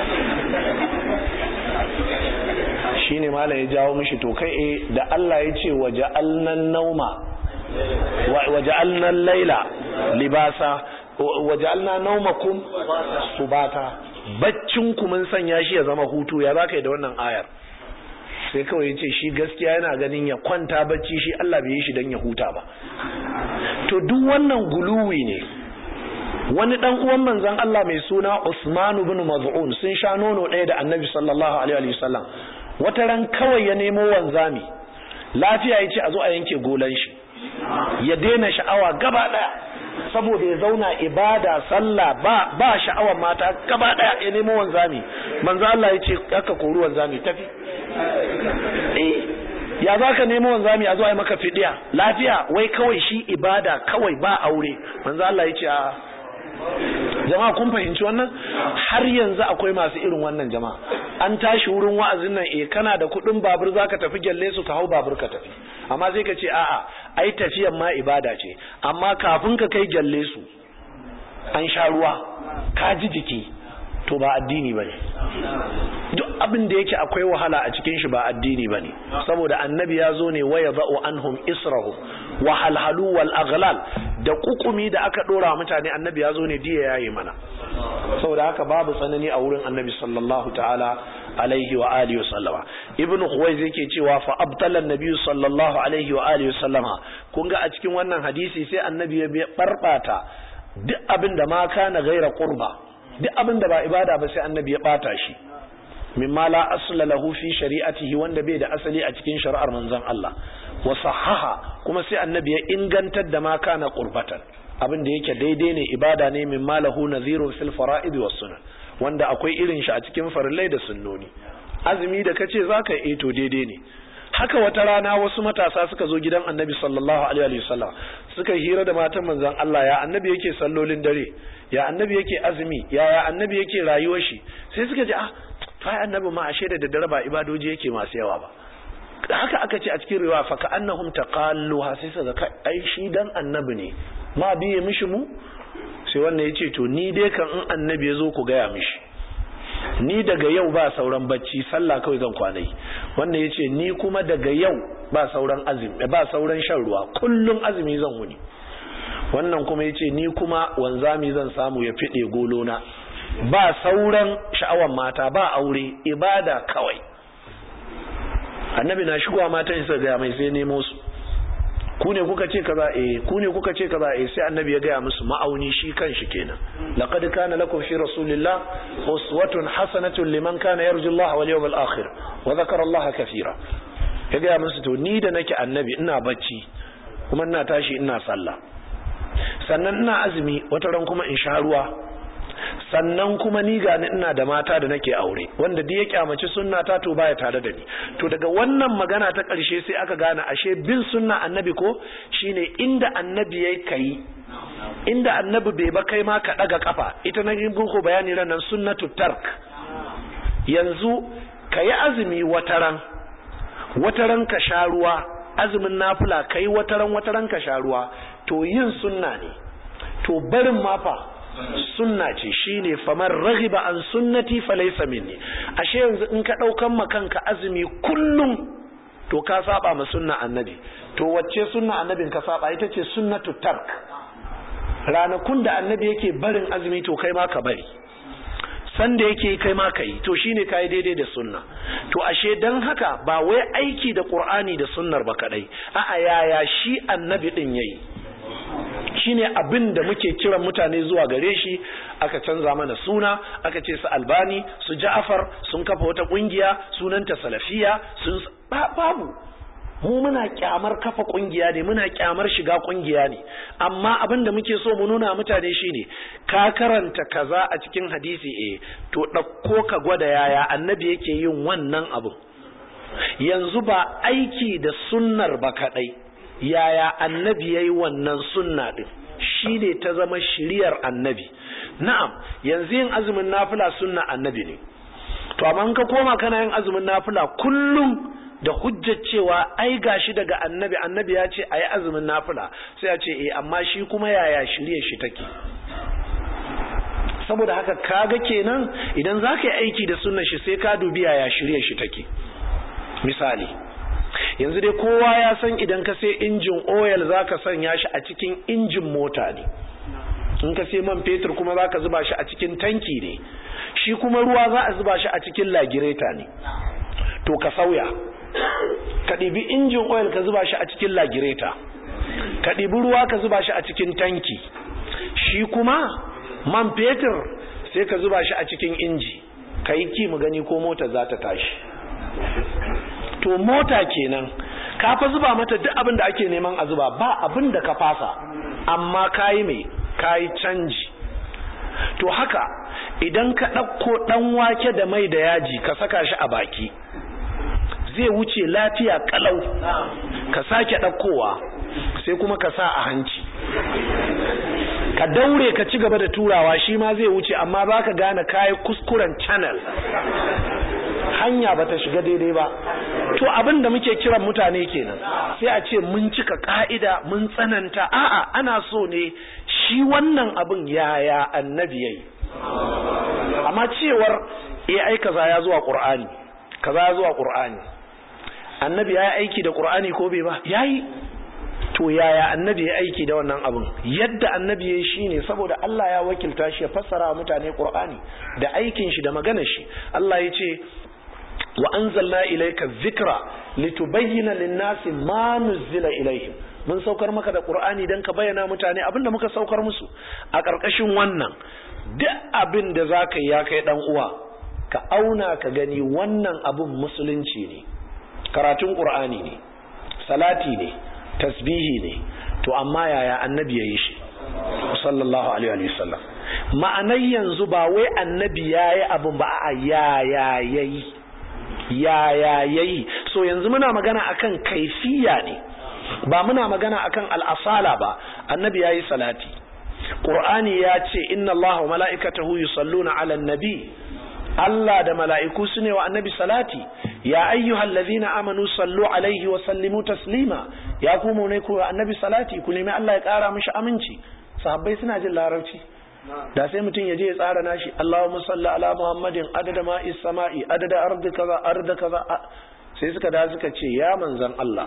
Shine malam ya jawo mishi, to kai da Allah ya ce waja'alna nauma waja'alna laila libasa waja'alna naumakum subata, baccin ku mun sanya shi ya zama hutu. Ya zaka yi da wannan ayar? Sai kawai ya ce shi gaskiya yana ganin ya kwanta bacci, shi Allah bai yi shi dan ya huta ba. To duk wannan guluwi ne. Wani dan uwan manzon Allah mai suna Usman ibn Maz'un sun sha nono ɗaya da Annabi sallallahu alaihi wa sallam. Wata ran kawai ya nemo wanzami, lafiya yace a zo a yanke golan shi, ya daina sha'awa gaba daya, saboda ya zauna ibada sallah ba sha'awar mata gaba daya. Ya nemo wanzami, manzo Allah yace aka kori wanzami, tafi. Ya zaka nemo wanzami a zo a yi maka fidiya lafiya? Wai kawai shi ibada kawai, ba aure. Manzo Allah yace a jama'a kun fahimci wannan? Har yanzu akwai masu irin wannan jama'a. An tashi wurin wa'azin nan, kana da kudin babur zaka tafi Gyalle su, ka hau babur ka tafi. Amma sai ka ce a'a ai tafiyan ma ibada ce, amma kafin ka kai Gyalle su an sha ruwa, ka ji jiki, to ba addini bane. Duk abin da yake akwai wahala a cikin shi ba addini bane, saboda annabi ya zo ne wa yadau anhum israhum wa halhalu wal aghlal, da kukumi da aka dora mutane, annabi ya zo ne diya yayi mana. Saboda haka babu tsanani a wurin annabi sallallahu ta'ala alaihi wa alihi wasallama. Ibn Khuwaiz yake cewa fa abtala annabi sallallahu alaihi wa alihi wasallama. Kun ga a cikin wannan hadisi sai annabi ya barbata duk abin da ma kana gaira qurba, duk abin da ba ibada ba sai annabi ya bata shi. Mimma la asla lahu fi shari'atihi, wanda bai da asali a cikin shari'ar manzon Allah. Wa sahaha, kuma sai annabi ya ingantar da ma kana qurbatan, abin da yake daidai ne, ibada ne. Mimma lahu nadhirun fil fara'id was sunan, wanda akwai irin shi a cikin farillai da sunnoni. Azumi da kace zaka yi to daidai ne. Haka wata rana wasu matasa suka zo gidan annabi sallallahu alaihi wasallam, suka hira da matan manzon Allah, ya annabi yake sallolin dare, ya annabi yake azumi, ya annabi yake rayuwar shi. Sai suka ji ai annabi ma ashe da daddare ba ibadoji yake masu yawa ba. Haka aka ce a cikin riwaya fa ka annahum taqalluha, sai suka kai ai shi dan annabi ne ma biye mishi mu. Sai wannan yace to ni dai kan in annabi yazo ku gaya mishi, ni daga yau ba sauran bacci, sallah kawai zan kwanai. Wannan yace ni kuma daga yau ba sauran azumi, ba sauran shan ruwa, kullun azumi zan wuni. Wannan kuma yace ni kuma wanzami zan samu ya fide golona, ba sauran sha'awan mata, ba aure, ibada kawai. Annabi na shigowa matan sai ga mai sai nemo su, ku ne kuka ce kaza ku ne kuka ce kaza sai annabi ya ga musu ma'auni shi kanshi kenan. laqad kana lakum fi rasulillah uswatun hasanatun liman kana yarju Allah wal yawmal akhir wa dhakara Allah kaseera. ya ga musu to ni da nake annabi ina bacci kuma ina tashi ina sallah, sannan ina azumi wata ran kuma in sha ruwa, sannan kuma ni ga ni ina da mata da nake aure, wanda duk ya kyamaci sunna ta to baya tare da ni. To daga wannan magana ta ƙarshe sai aka gane ashe bin sunna annabi ko shine inda annabi yayi kai, inda annabi bai ba kai ma ka daga kafa. Ita na yin ko bayani ran nan sunnatu tark. Yanzu kai azumi wataran ka sha ruwa, azumin nafila kai wataran ka sha ruwa, to yin sunna ne. To barin ma fa sunna ce, shine faman raghiba an sunnati falaysa minni. Ashe yanzu in ka daukan makanka azumi kullum to ka saba ma sunna annabi. To wacce sunna annabin ka saba? Ita ce sunnatu tark. Ranakun da annabi yake barin azumi to kai ma ka bari, sanda yake kai ma kai, to shine kai daidai da sunna. To ashe dan haka ba wai aiki da Qur'ani da sunnar ba kadai, a'a yaya shi annabi din yayi, shine abin da muke kiran mutane zuwa gare shi. Aka canza mana suna, aka ce su Albani, su Ja'far sun kafa wata kungiya sunanta Salafiya, sun babu. Mu muna kyamar kafa kungiya ne, muna kyamar shiga kungiya ne, amma abin da muke so mu nuna mutane shine ka karanta kaza a cikin hadisi, to dauko ka gwada yaya annabi yake yin wannan abu. Yanzu ba aiki da sunnar ba kadai, yaya annabi yayi wannan sunna din shine ta zama shiriyar annabi. Na'am, yanzu yin azumin nafila sunna annabi ne, to amma in ka koma kana yin azumin nafila kullum da hujjar cewa ai gashi daga annabi ya ce ayi azumin nafila, sai ya ce amma shi kuma yaya shiriyar shi take. Saboda haka kaga kenan idan zaka yi aiki da sunnar shi sai ka dubi yaya shiriyar shi take. Misali, yanzu dai kowa ya san idan ka sai injin oil zaka sanya shi a cikin injin mota ne, in ka sai man fetur kuma zaka zuba shi a cikin tanki ne, shi kuma ruwa za a zuba shi a cikin lagireta ne. To ka sauya, ka ɗibi injin oil ka zuba shi a cikin lagireta, ka ɗibi ruwa ka zuba shi a cikin tanki, shi kuma man fetur sai ka zuba shi a cikin inji, ka yi ki mu gani ko mota za ta tashi. To mota kenan ka fa zuba mata duk abin da ake neman a zuba, ba abin da ka fasa, amma kayi mai kayi canji. To haka idan ka ɗauko ɗan wake da mai da yaji ka saka shi a baki zai wuce lafiya kalau, ka sake ɗaukowa sai kuma ka sa a hanci, ka daure ka ci gaba da turawa, shi ma zai wuce, amma ba ka gane kayi kuskuren channel, hanya ba ta shiga daidai ba. To abin da muke kiran mutane kenan, sai a ce mun cika ka'ida mun tsananta. A'a, ana so ne shi wannan abin yaya annabi yayi, amma cewar ai kaza ya zuwa Qur'ani, kaza ya zuwa Qur'ani, annabi yayi aiki da Qur'ani ko bai ba? Yayi. To yaya annabi ya aiki da wannan abin? Yadda annabi yayi shine saboda Allah ya wakilta shi ya fassara wa mutane Qur'ani da aikin shi da maganar shi. Allah ya ce wa anzalna ilayka dhikra litubayyana lin-nasi ma nuzila ilayhim. Mun saukar maka da Qur'ani dan ka bayyana mutane abinda muka saukar musu. A ƙarƙashin wannan duk abin da zaka yi ya kai dan uwa, ka auna ka gani wannan abin musulunci ne, karatun Qur'ani ne, salati ne, tasbihi ne, to amma yaya annabi yayi shi sallallahu alaihi wasallam. Ma'anar yanzu ba wai annabi yayi abin ba, a yaya yayi. So yanzu muna magana akan kaifiya ne, ba muna magana akan al'asala ba. Annabi yayi salati, Qur'ani ya ce inna Allaha wa mala'ikatahu yusalluna 'alan nabi, Allah da mala'iku su ne wa annabi salati. Ya ayyuhallazina amanu sallu alaihi wa sallimu taslima. Ya ku mu ne ku annabi salati, ku nemi Allah ya kara mishi aminci. Sahabbai suna jin larabci, da sai mutum ya je ya tsara nashi, Allahumma salli ala Muhammadin adada ma'is sama'i adada ardi kaza arda kaza. Sai suka da suka ce ya manzon Allah,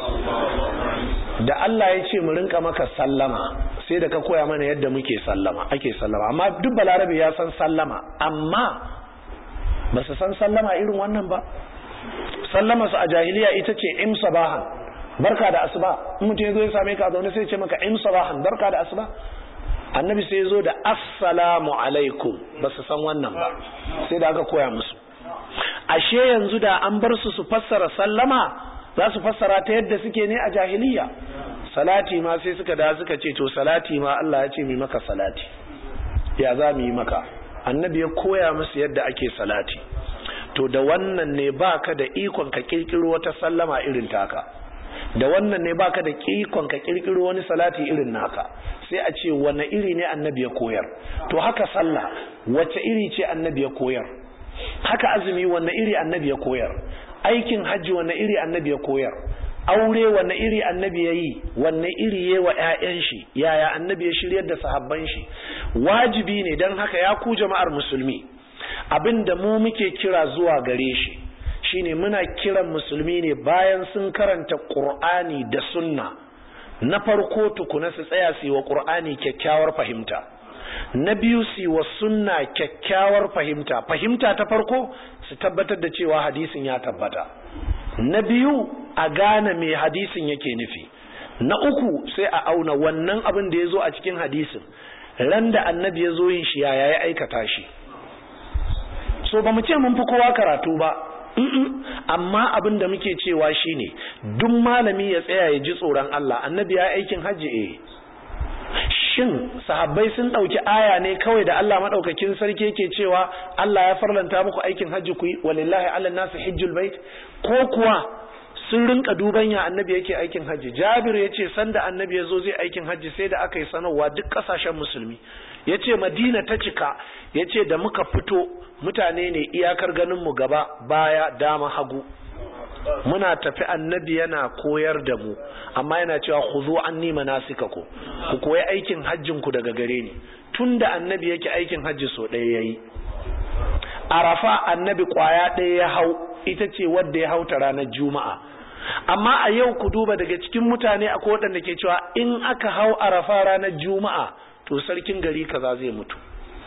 da Allah ya ce mu rinka maka sallama, sai da ka koya mana yadda muke sallama, ake sallama. Amma duk balarabe ya san sallama, amma ba su san sallama irin wannan ba. Sallama su a jahiliya ita ce im sabahan, barka da asuba. In mutum ya zo ya same ka a zaune sai ya ce maka im sabahan, barka da asuba. annabi sai ya zo da assalamu alaikum, ba su san wannan ba, sai da aka koya musu. Ashe yanzu da an bar su fassara sallama, za su fassara ta yadda suke ne a jahiliya. Salati ma sai suka da suka ce to salati ma Allah ya ce mu maka salati, ya za mu yi maka? Annabi ya koya musu yadda ake salati. To da wannan ne baka da ikon ka kirkiro wata sallama irin taka, da wannan ne baka da ikon ka kirkiro wani salati irin naka, sai a ce wane iri ne annabi ya koyar. To haka sallah wace iri ce annabi ya koyar, haka azumi wanne iri annabi ya koyar, aikin hajji wanne iri annabi ya koyar, aure wanne iri annabi ya yi, wanne iri ya wa ƴaƴan shi, yaya annabi ya shiryar da sahabban shi. Wajibi ne don haka ya ku jama'ar musulmi, abinda mu muke kira zuwa gare shi shine muna kiran musulmi ne bayan sun karanta Qur'ani da sunna, na farko tukuna su tsaya su yi wa Qur'ani kyakkyawar fahimta, na biyu su wa sunna kyakkyawar fahimta. Fahimta ta farko su tabbatar da cewa hadisin ya tabbata, na biyu a gane me hadisin yake nufi, na uku sai a auna wannan abin da ya zo a cikin hadisin ran da annabi ya zo yin shi yaya ya aikata shi. So ba mu ce mun fi kowa karatu ba, amma abin da muke cewa shine duk malami ya tsaya ya ji tsoron Allah. Annabi ya aikin hajji shin sahabbai sun dauki aya ne kawai da Allah madaukakin sarki yake cewa Allah ya farlanta muku aikin hajji ku yi walillahi ala nasi hajjul bait, ko kuwa sun rinka duban ya annabi yake aikin hajji? Jabir yace sanda annabi yazo zai aikin hajji sai da aka yi sanarwa duk kasashen musulmi, yace Madina ta cika, yace da muka fito mutane ne iyakar ganin mu gaba baya dama hagu, muna tafi annabi yana koyar da mu, amma yana cewa khuzu anni manasikakum, ku koyi aikin hajjin ku daga gare ni. Tunda annabi yake aikin hajji so ɗaya yayi. Arafa annabi kwaya ɗaya ya hau, ita ce wadda ya hauta ranar Juma'a. Amma a yau ku duba daga cikin mutane akwai waɗanda ke cewa in aka hau Arafa ranar Juma'a to sarkin gari kaza zai mutu.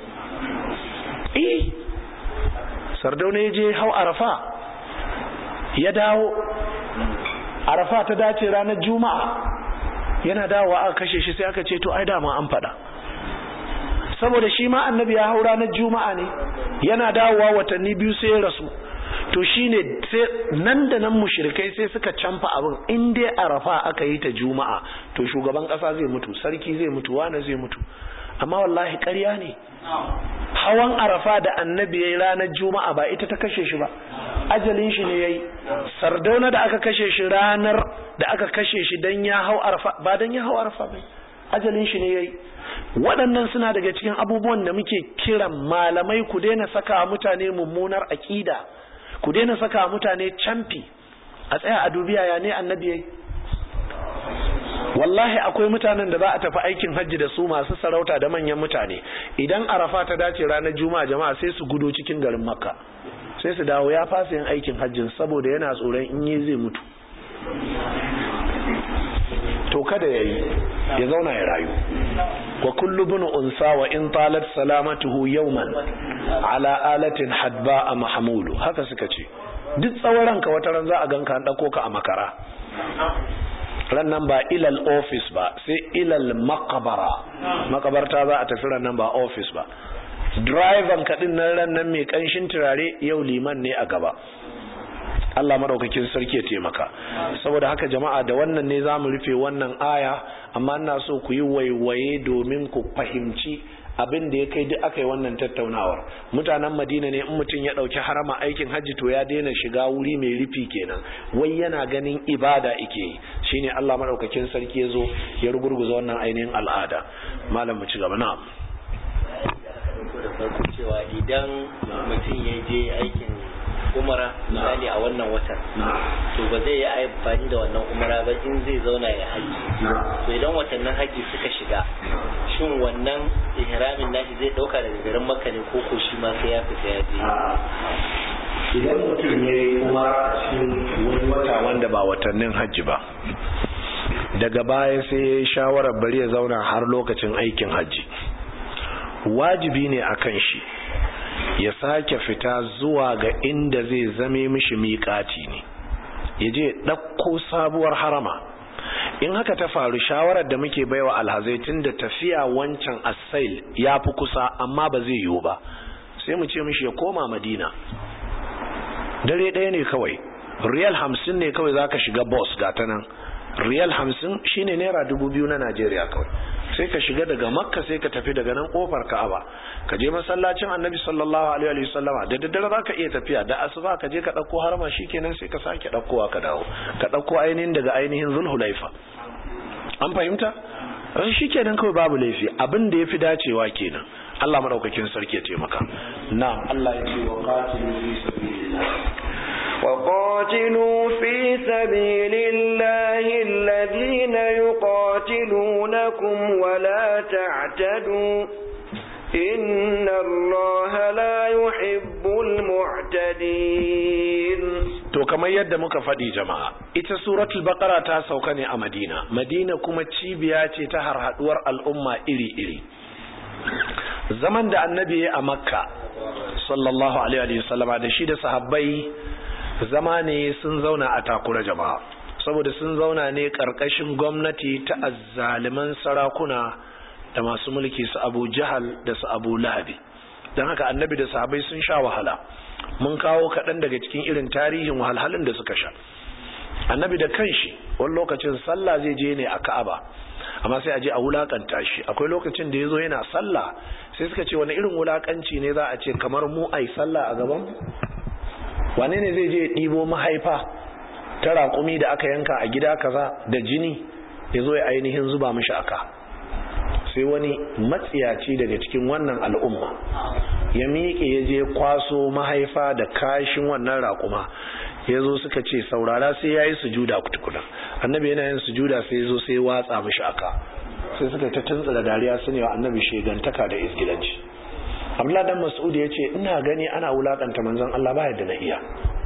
Sardauna ya je hau Arafa, ya dawo, Arafa ta dace ranar Juma'a, yana dawowa aka kashe shi, sai aka ce to ai dama an faɗa, saboda shi ma annabi ya hau ranar Juma'a ne, yana dawowa watanni biyu sai ya rasu. To shine sai nan da nan mushrikai sai suka canfa abin, in dai Arafa aka yi ta Juma'a to shugaban kasa zai mutu, sarki zai mutu, wani zai mutu. Amma wallahi ƙarya ne. Hawan Arafa da annabi yayi ranar Juma'a ba ita ta kashe shi ba, ajalin shi ne yayi. Sardauna da aka kashe shi ranar da aka kashe shi dan ya hau Arafa, ba dan ya hau Arafa ba, ajalin shi ne yayi. Waɗannan suna daga cikin abubuwan da muke kiran malamai ku daina saka mutane mummunar aqida, ku daina saka mutane camfi, a tsaya a dubiya ya ne annabi yayi. Wallahi akwai mutanen da za a tafi aikin hajji da su, masu sarauta da manyan mutane, idan Arafa ta dace ranar Juma'a jama'a sai su gudo cikin garin Makka, sai su dawo ya fasa yin aikin hajjin saboda yana tsoron in yi zai mutu. To kada yayi, ya zauna ya rayu. Wa kullu bin unsa wa in talat salamatuhu yawman ala alatin hadba mahmulu, haka suka ce. Duk tsawon ka wata ran za a ganka an dauko ka a makara. Ran nan ba ilal office ba, sai ilal maqbara. Makabarta za a tafi ran nan ba office ba. Driver ka din nan ran nan mai kanshin turare yau liman ne a gaba. Allah madaukakin sarki ya taimaka. Saboda haka jama'a da wannan ne zamu rufe wannan aya, amma ina so ku yi waiwaye domin ku fahimci abin da ya kai duk aka yi wannan tattaunawar. Mutanen Madina ne in mutum ya dauki harama aikin hajji to ya daina shiga wuri mai rufi kenan, wai yana ganin ibada yake yi. Shine Allah madaukakin sarki ya zo ya rugurguza wannan ainihin al'ada. Malam mu ci gaba. Na'am. Da farko cewa idan mutum ya je aikin umara misali a wannan watan, to ba zai yi amfani da wannan umara ba in zai zauna ya haji. To idan watannin haji suka shiga, shin wannan ihramin nashi zai dauka daga garin Makka ne ko shi ma sai ya fita ya je? Idan mutum ya yi umara a cikin wani wata wanda ba watannin haji ba, daga baya sai ya yi shawarar bari ya zauna har lokacin aikin haji, wajibi ne akan shi ya sake fita zuwa ga inda zai zame mishi miƙati ne, ya je ɗauko sabuwar harama. in haka ta faru shawarar da muke baiwa alhazai tun da tafiya wancan asail ya fi kusa amma ba zai yiwu ba, sai mu ce mishi ya koma Madina. Dare ɗaya ne kawai, riyal 50 ne kawai zaka shiga bus gata nan, riyal 50 shine naira 2000 na Najeriya kawai. Sai ka shiga daga Makka sai ka tafi daga nan kofar Ka'aba, ka je masallacin Annabi sallallahu alaihi wa sallama. Da daddare zaka iya tafiya, da asuba ka je ka dauko harama, shikenan sai ka sake daukowa ka dawo, ka dauko ainihin daga ainihin Zulhulaifa. An fahimta? Shikenan kawai babu laifi, abin da yafi dacewa kenan. Allah madaukakin sarki ya taimaka. Na'am, Allah ya ce wa qatilu fi sabilillah. وقاتلوا في سبيل الله الذين يقاتلونكم ولا تعتدوا إن الله لا يحب المعتدين. To kamar yadda muka faɗi jama'a, ita suratul baqara ta sauka ne a Madina kuma cibiya ce ta harhaduwar al'umma iri-iri. Zaman da annabi ya a Makka sallallahu alaihi wasallama da shi da sahabbai zama ne sun zauna a takura jama'a, saboda sun zauna ne karkashin gwamnati ta azzaliman sarakuna da masu mulki su Abu Jahal da su Abu Lahabi. Don haka annabi da sahabbai sun sha wahala. Mun kawo kaɗan daga cikin irin tarihin wahalhalun da suka sha. Annabi da kanshi wani lokacin sallah zai je ne a Ka'aba, amma sai a je a wulakanta shi. Akwai lokacin da ya zo yana sallah sai suka ce wani irin wulakanci ne za a ce kamar mu ai sallah a gaban mu? Wane ne zai je ɗibo mahaifa ta raƙumi da aka yanka a gida kaza da jini ya zo ya ainihin zuba mashi aka? Sai wani matsiyaci daga cikin wannan al'umma ya miƙe ya je kwaso mahaifa da kashin wannan raƙuma, ya zo suka ce saurara sai ya yi sujuda kutukuna. Annabi yana yin sujuda sai ya zo sai watsa mashi aka, sai suka ta tuntsura dariya su ne wa annabi shegantaka da izgilanci. Abdullah dan Mas'ud ya ce ina gani ana wulakanta manzon Allah ba yadda na iya,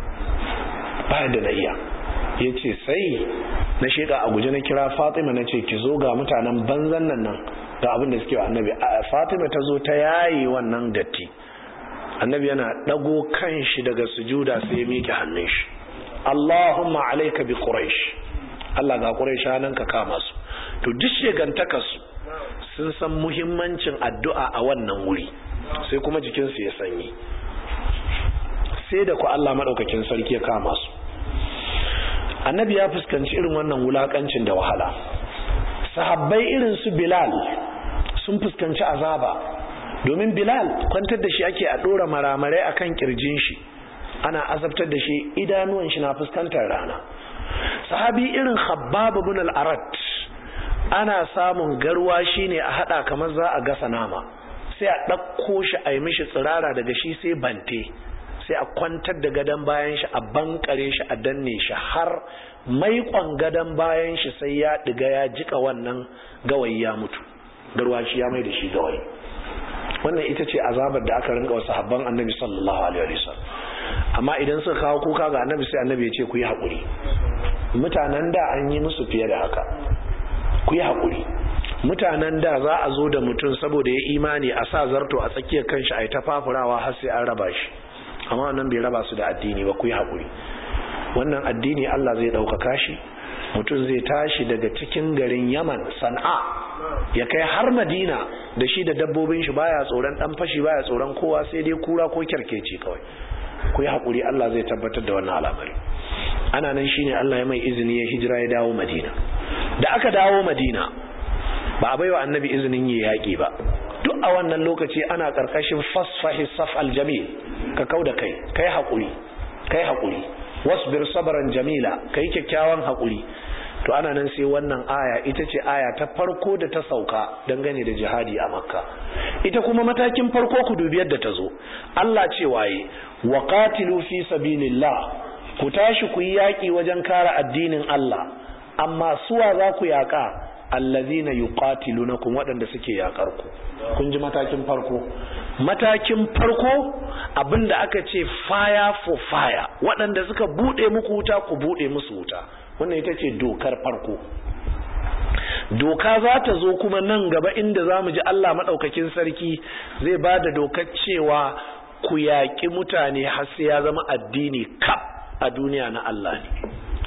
ya ce sai na sheka a guje na kira Fatima na ce ki zo ga mutanen banzan nan ga abin da suke wa annabi. Fatima ta zo ta yayi wannan datti. Annabi yana dago kanshi daga sujuda sai ya miƙe hannun shi, Allahumma alayka bi Quraysh, Allah ga Quraysh nan ka kama su. To duk shegantaka su sun san muhimmancin addu'a a wannan wuri, sai kuma jikinsu ya sanyi, sai da ku Allah maɗaukakin sarki ya kama su. Annabi ya fuskanci irin wannan wulakancin da wahala. Sahabbai irin su Bilal sun fuskanci azaba, domin Bilal kwantar da shi ake a ɗora maramarai akan kirjin shi, ana azabtar da shi, idanuwan shi na fuskantar rana. Sahabi irin Khabbab ibn al-Arat ana samun garwa shine a hada kamar za a gasa nama, sai a ɗauko shi a yi mishi tsirara daga shi sai bante, sai a kwantar da gadon bayan shi, a bankare shi, a danne shi har maikon gadon bayan shi sai ya ɗiga ya jika wannan gawayi ya mutu, garwashi ya mai da shi gawayi. Wannan ita ce azabar da aka rinka wasu habban annabi sallallahu alaihi wasallam. Amma idan suka kawo kuka ga annabi sai annabi ya ce ku yi haƙuri. Mutanen da an yi musu fiye da haka, ku yi haƙuri. Mutanen da za a zo da mutum saboda ya imani a sa zarto a tsakiyar kanshi a yi ta fafurawa har sai an raba shi, amma wannan bai raba su da addini ba. Ku yi haƙuri. Wannan addini Allah zai ɗaukaka shi, mutum zai tashi daga cikin garin Yaman, Sana'a, ya kai har Madina da shi da dabbobin shi, baya tsoron dan fashi, baya tsoron kowa sai dai kura ko kyarkeci kawai. Ku yi haƙuri, Allah zai tabbatar da wannan al'amari. Ana nan shine Allah ya mai izini ya hijira ya dawo Madina. Da aka dawo Madina ba a baiwa annabi izinin yi yaƙi ba. Duk a wannan lokaci ana ƙarƙashin fasfahi safal jamil, ka kauda kai, kai haƙuri, wasbir sabran jamila, kai kyakkyawan haƙuri. To ana nan sai wannan aya ita ce aya ta farko da ta sauka dangane da jihadi a Makka. Ita kuma matakin farko ku dubi yadda ta zo. Allah ce waye wa qatilu fi sabilillah, ku tashi ku yi yaƙi wajen kare addinin Allah, amma suwa za ku yaƙa? Allazina yuqatilunakum, waɗanda suke yaƙar ku. Kun ji matakin farko. Matakin farko abinda aka ce fire for fire, waɗanda suka buɗe muku wuta ku buɗe musu wuta. Wannan ita ce dokar farko. Doka za ta zo kuma nan gaba inda za mu ji Allah maɗaukakin sarki zai ba da dokar cewa ku yaƙi mutane har sai ya zama addini kaf a duniya na Allah ne.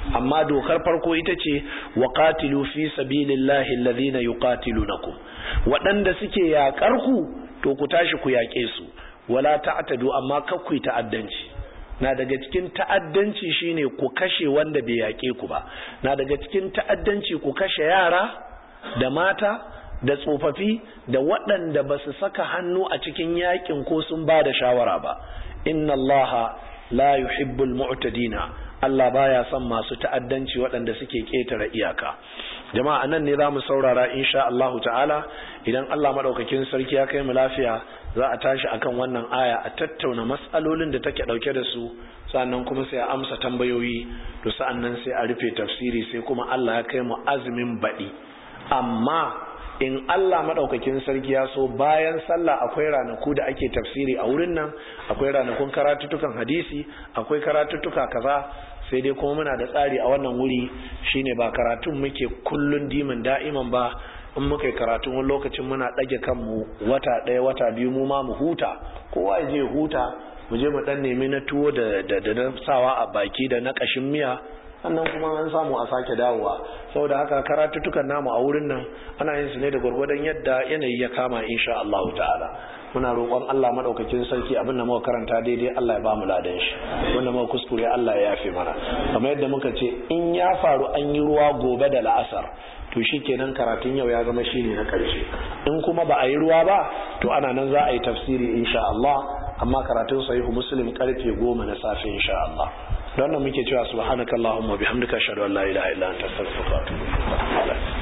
amma dokar farko ita ce wa qatilu fi sabilillahi alladhina yuqatilunakum, waɗanda suke yaƙar ku to ku tashi ku yaƙe su, wala ta'tadu amma kakku ta'addanci. Na daga cikin ta'addanci shine ku kashe wanda bai yaƙe ku ba, na daga cikin ta'addanci ku kashe yara da mata da tsofaffi da waɗanda ba su saka hannu a cikin yaƙin ko sun ba da shawara ba. Inna Allaha la yuhibbul mu'tadina, Allah baya son masu ta'addanci waɗanda suke ƙetare iyaka. Jama'a nan ne za mu saurara insha Allahu ta'ala, idan Allah madaukakin sarki ya kai mu lafiya za a tashi akan wannan aya a tattauna mas'alolin da take dauke da su, sannan kuma sai a amsa tambayoyi, to sa'annan sai a rufe tafsiri, sai kuma Allah ya kai mu azumin baɗi. Amma in Allah madaukakin sarki ya so bayan sallah akwai ranaku da ake tafsiri a wurin nan, akwai ranakun karatuttukan hadisi, akwai karatuttuka kaza, sai dai kuma muna da tsari a wannan wuri shine ba karatun muke kullun dimin da'iman ba. In muka yi karatun wani lokacin muna ɗage kanmu wata ɗaya wata biyu mu ma mu huta, kowa ya je huta, mu je mu ɗan nemi na tuwo da na sawa a baki da na ƙashin miya, sannan kuma an samu a sake dawowa. Saboda haka karatuttukan namu a wurin nan ana yin su ne da gwargwadon yadda yanayi ya kama insha Allah ta'ala. Muna roƙon Allah madaukakin sarki abin da muka karanta daidai Allah ya ba mu ladan shi, wanda muka kuskure Allah ya yafe mana. Kamar yadda muka ce in ya faru an yi ruwa gobe da la'asar, to shikenan karatun yau ya zama shine na karshe. In kuma ba a yi ruwa ba to ana nan za a yi tafsiri insha Allah, amma karatun sahihu Muslim karfe 10 na safe insha Allah. Don nan muke cewa subhanakallahumma bihamdika ashhadu an la ilaha illa anta astaghfiruka wa atubu ilaik.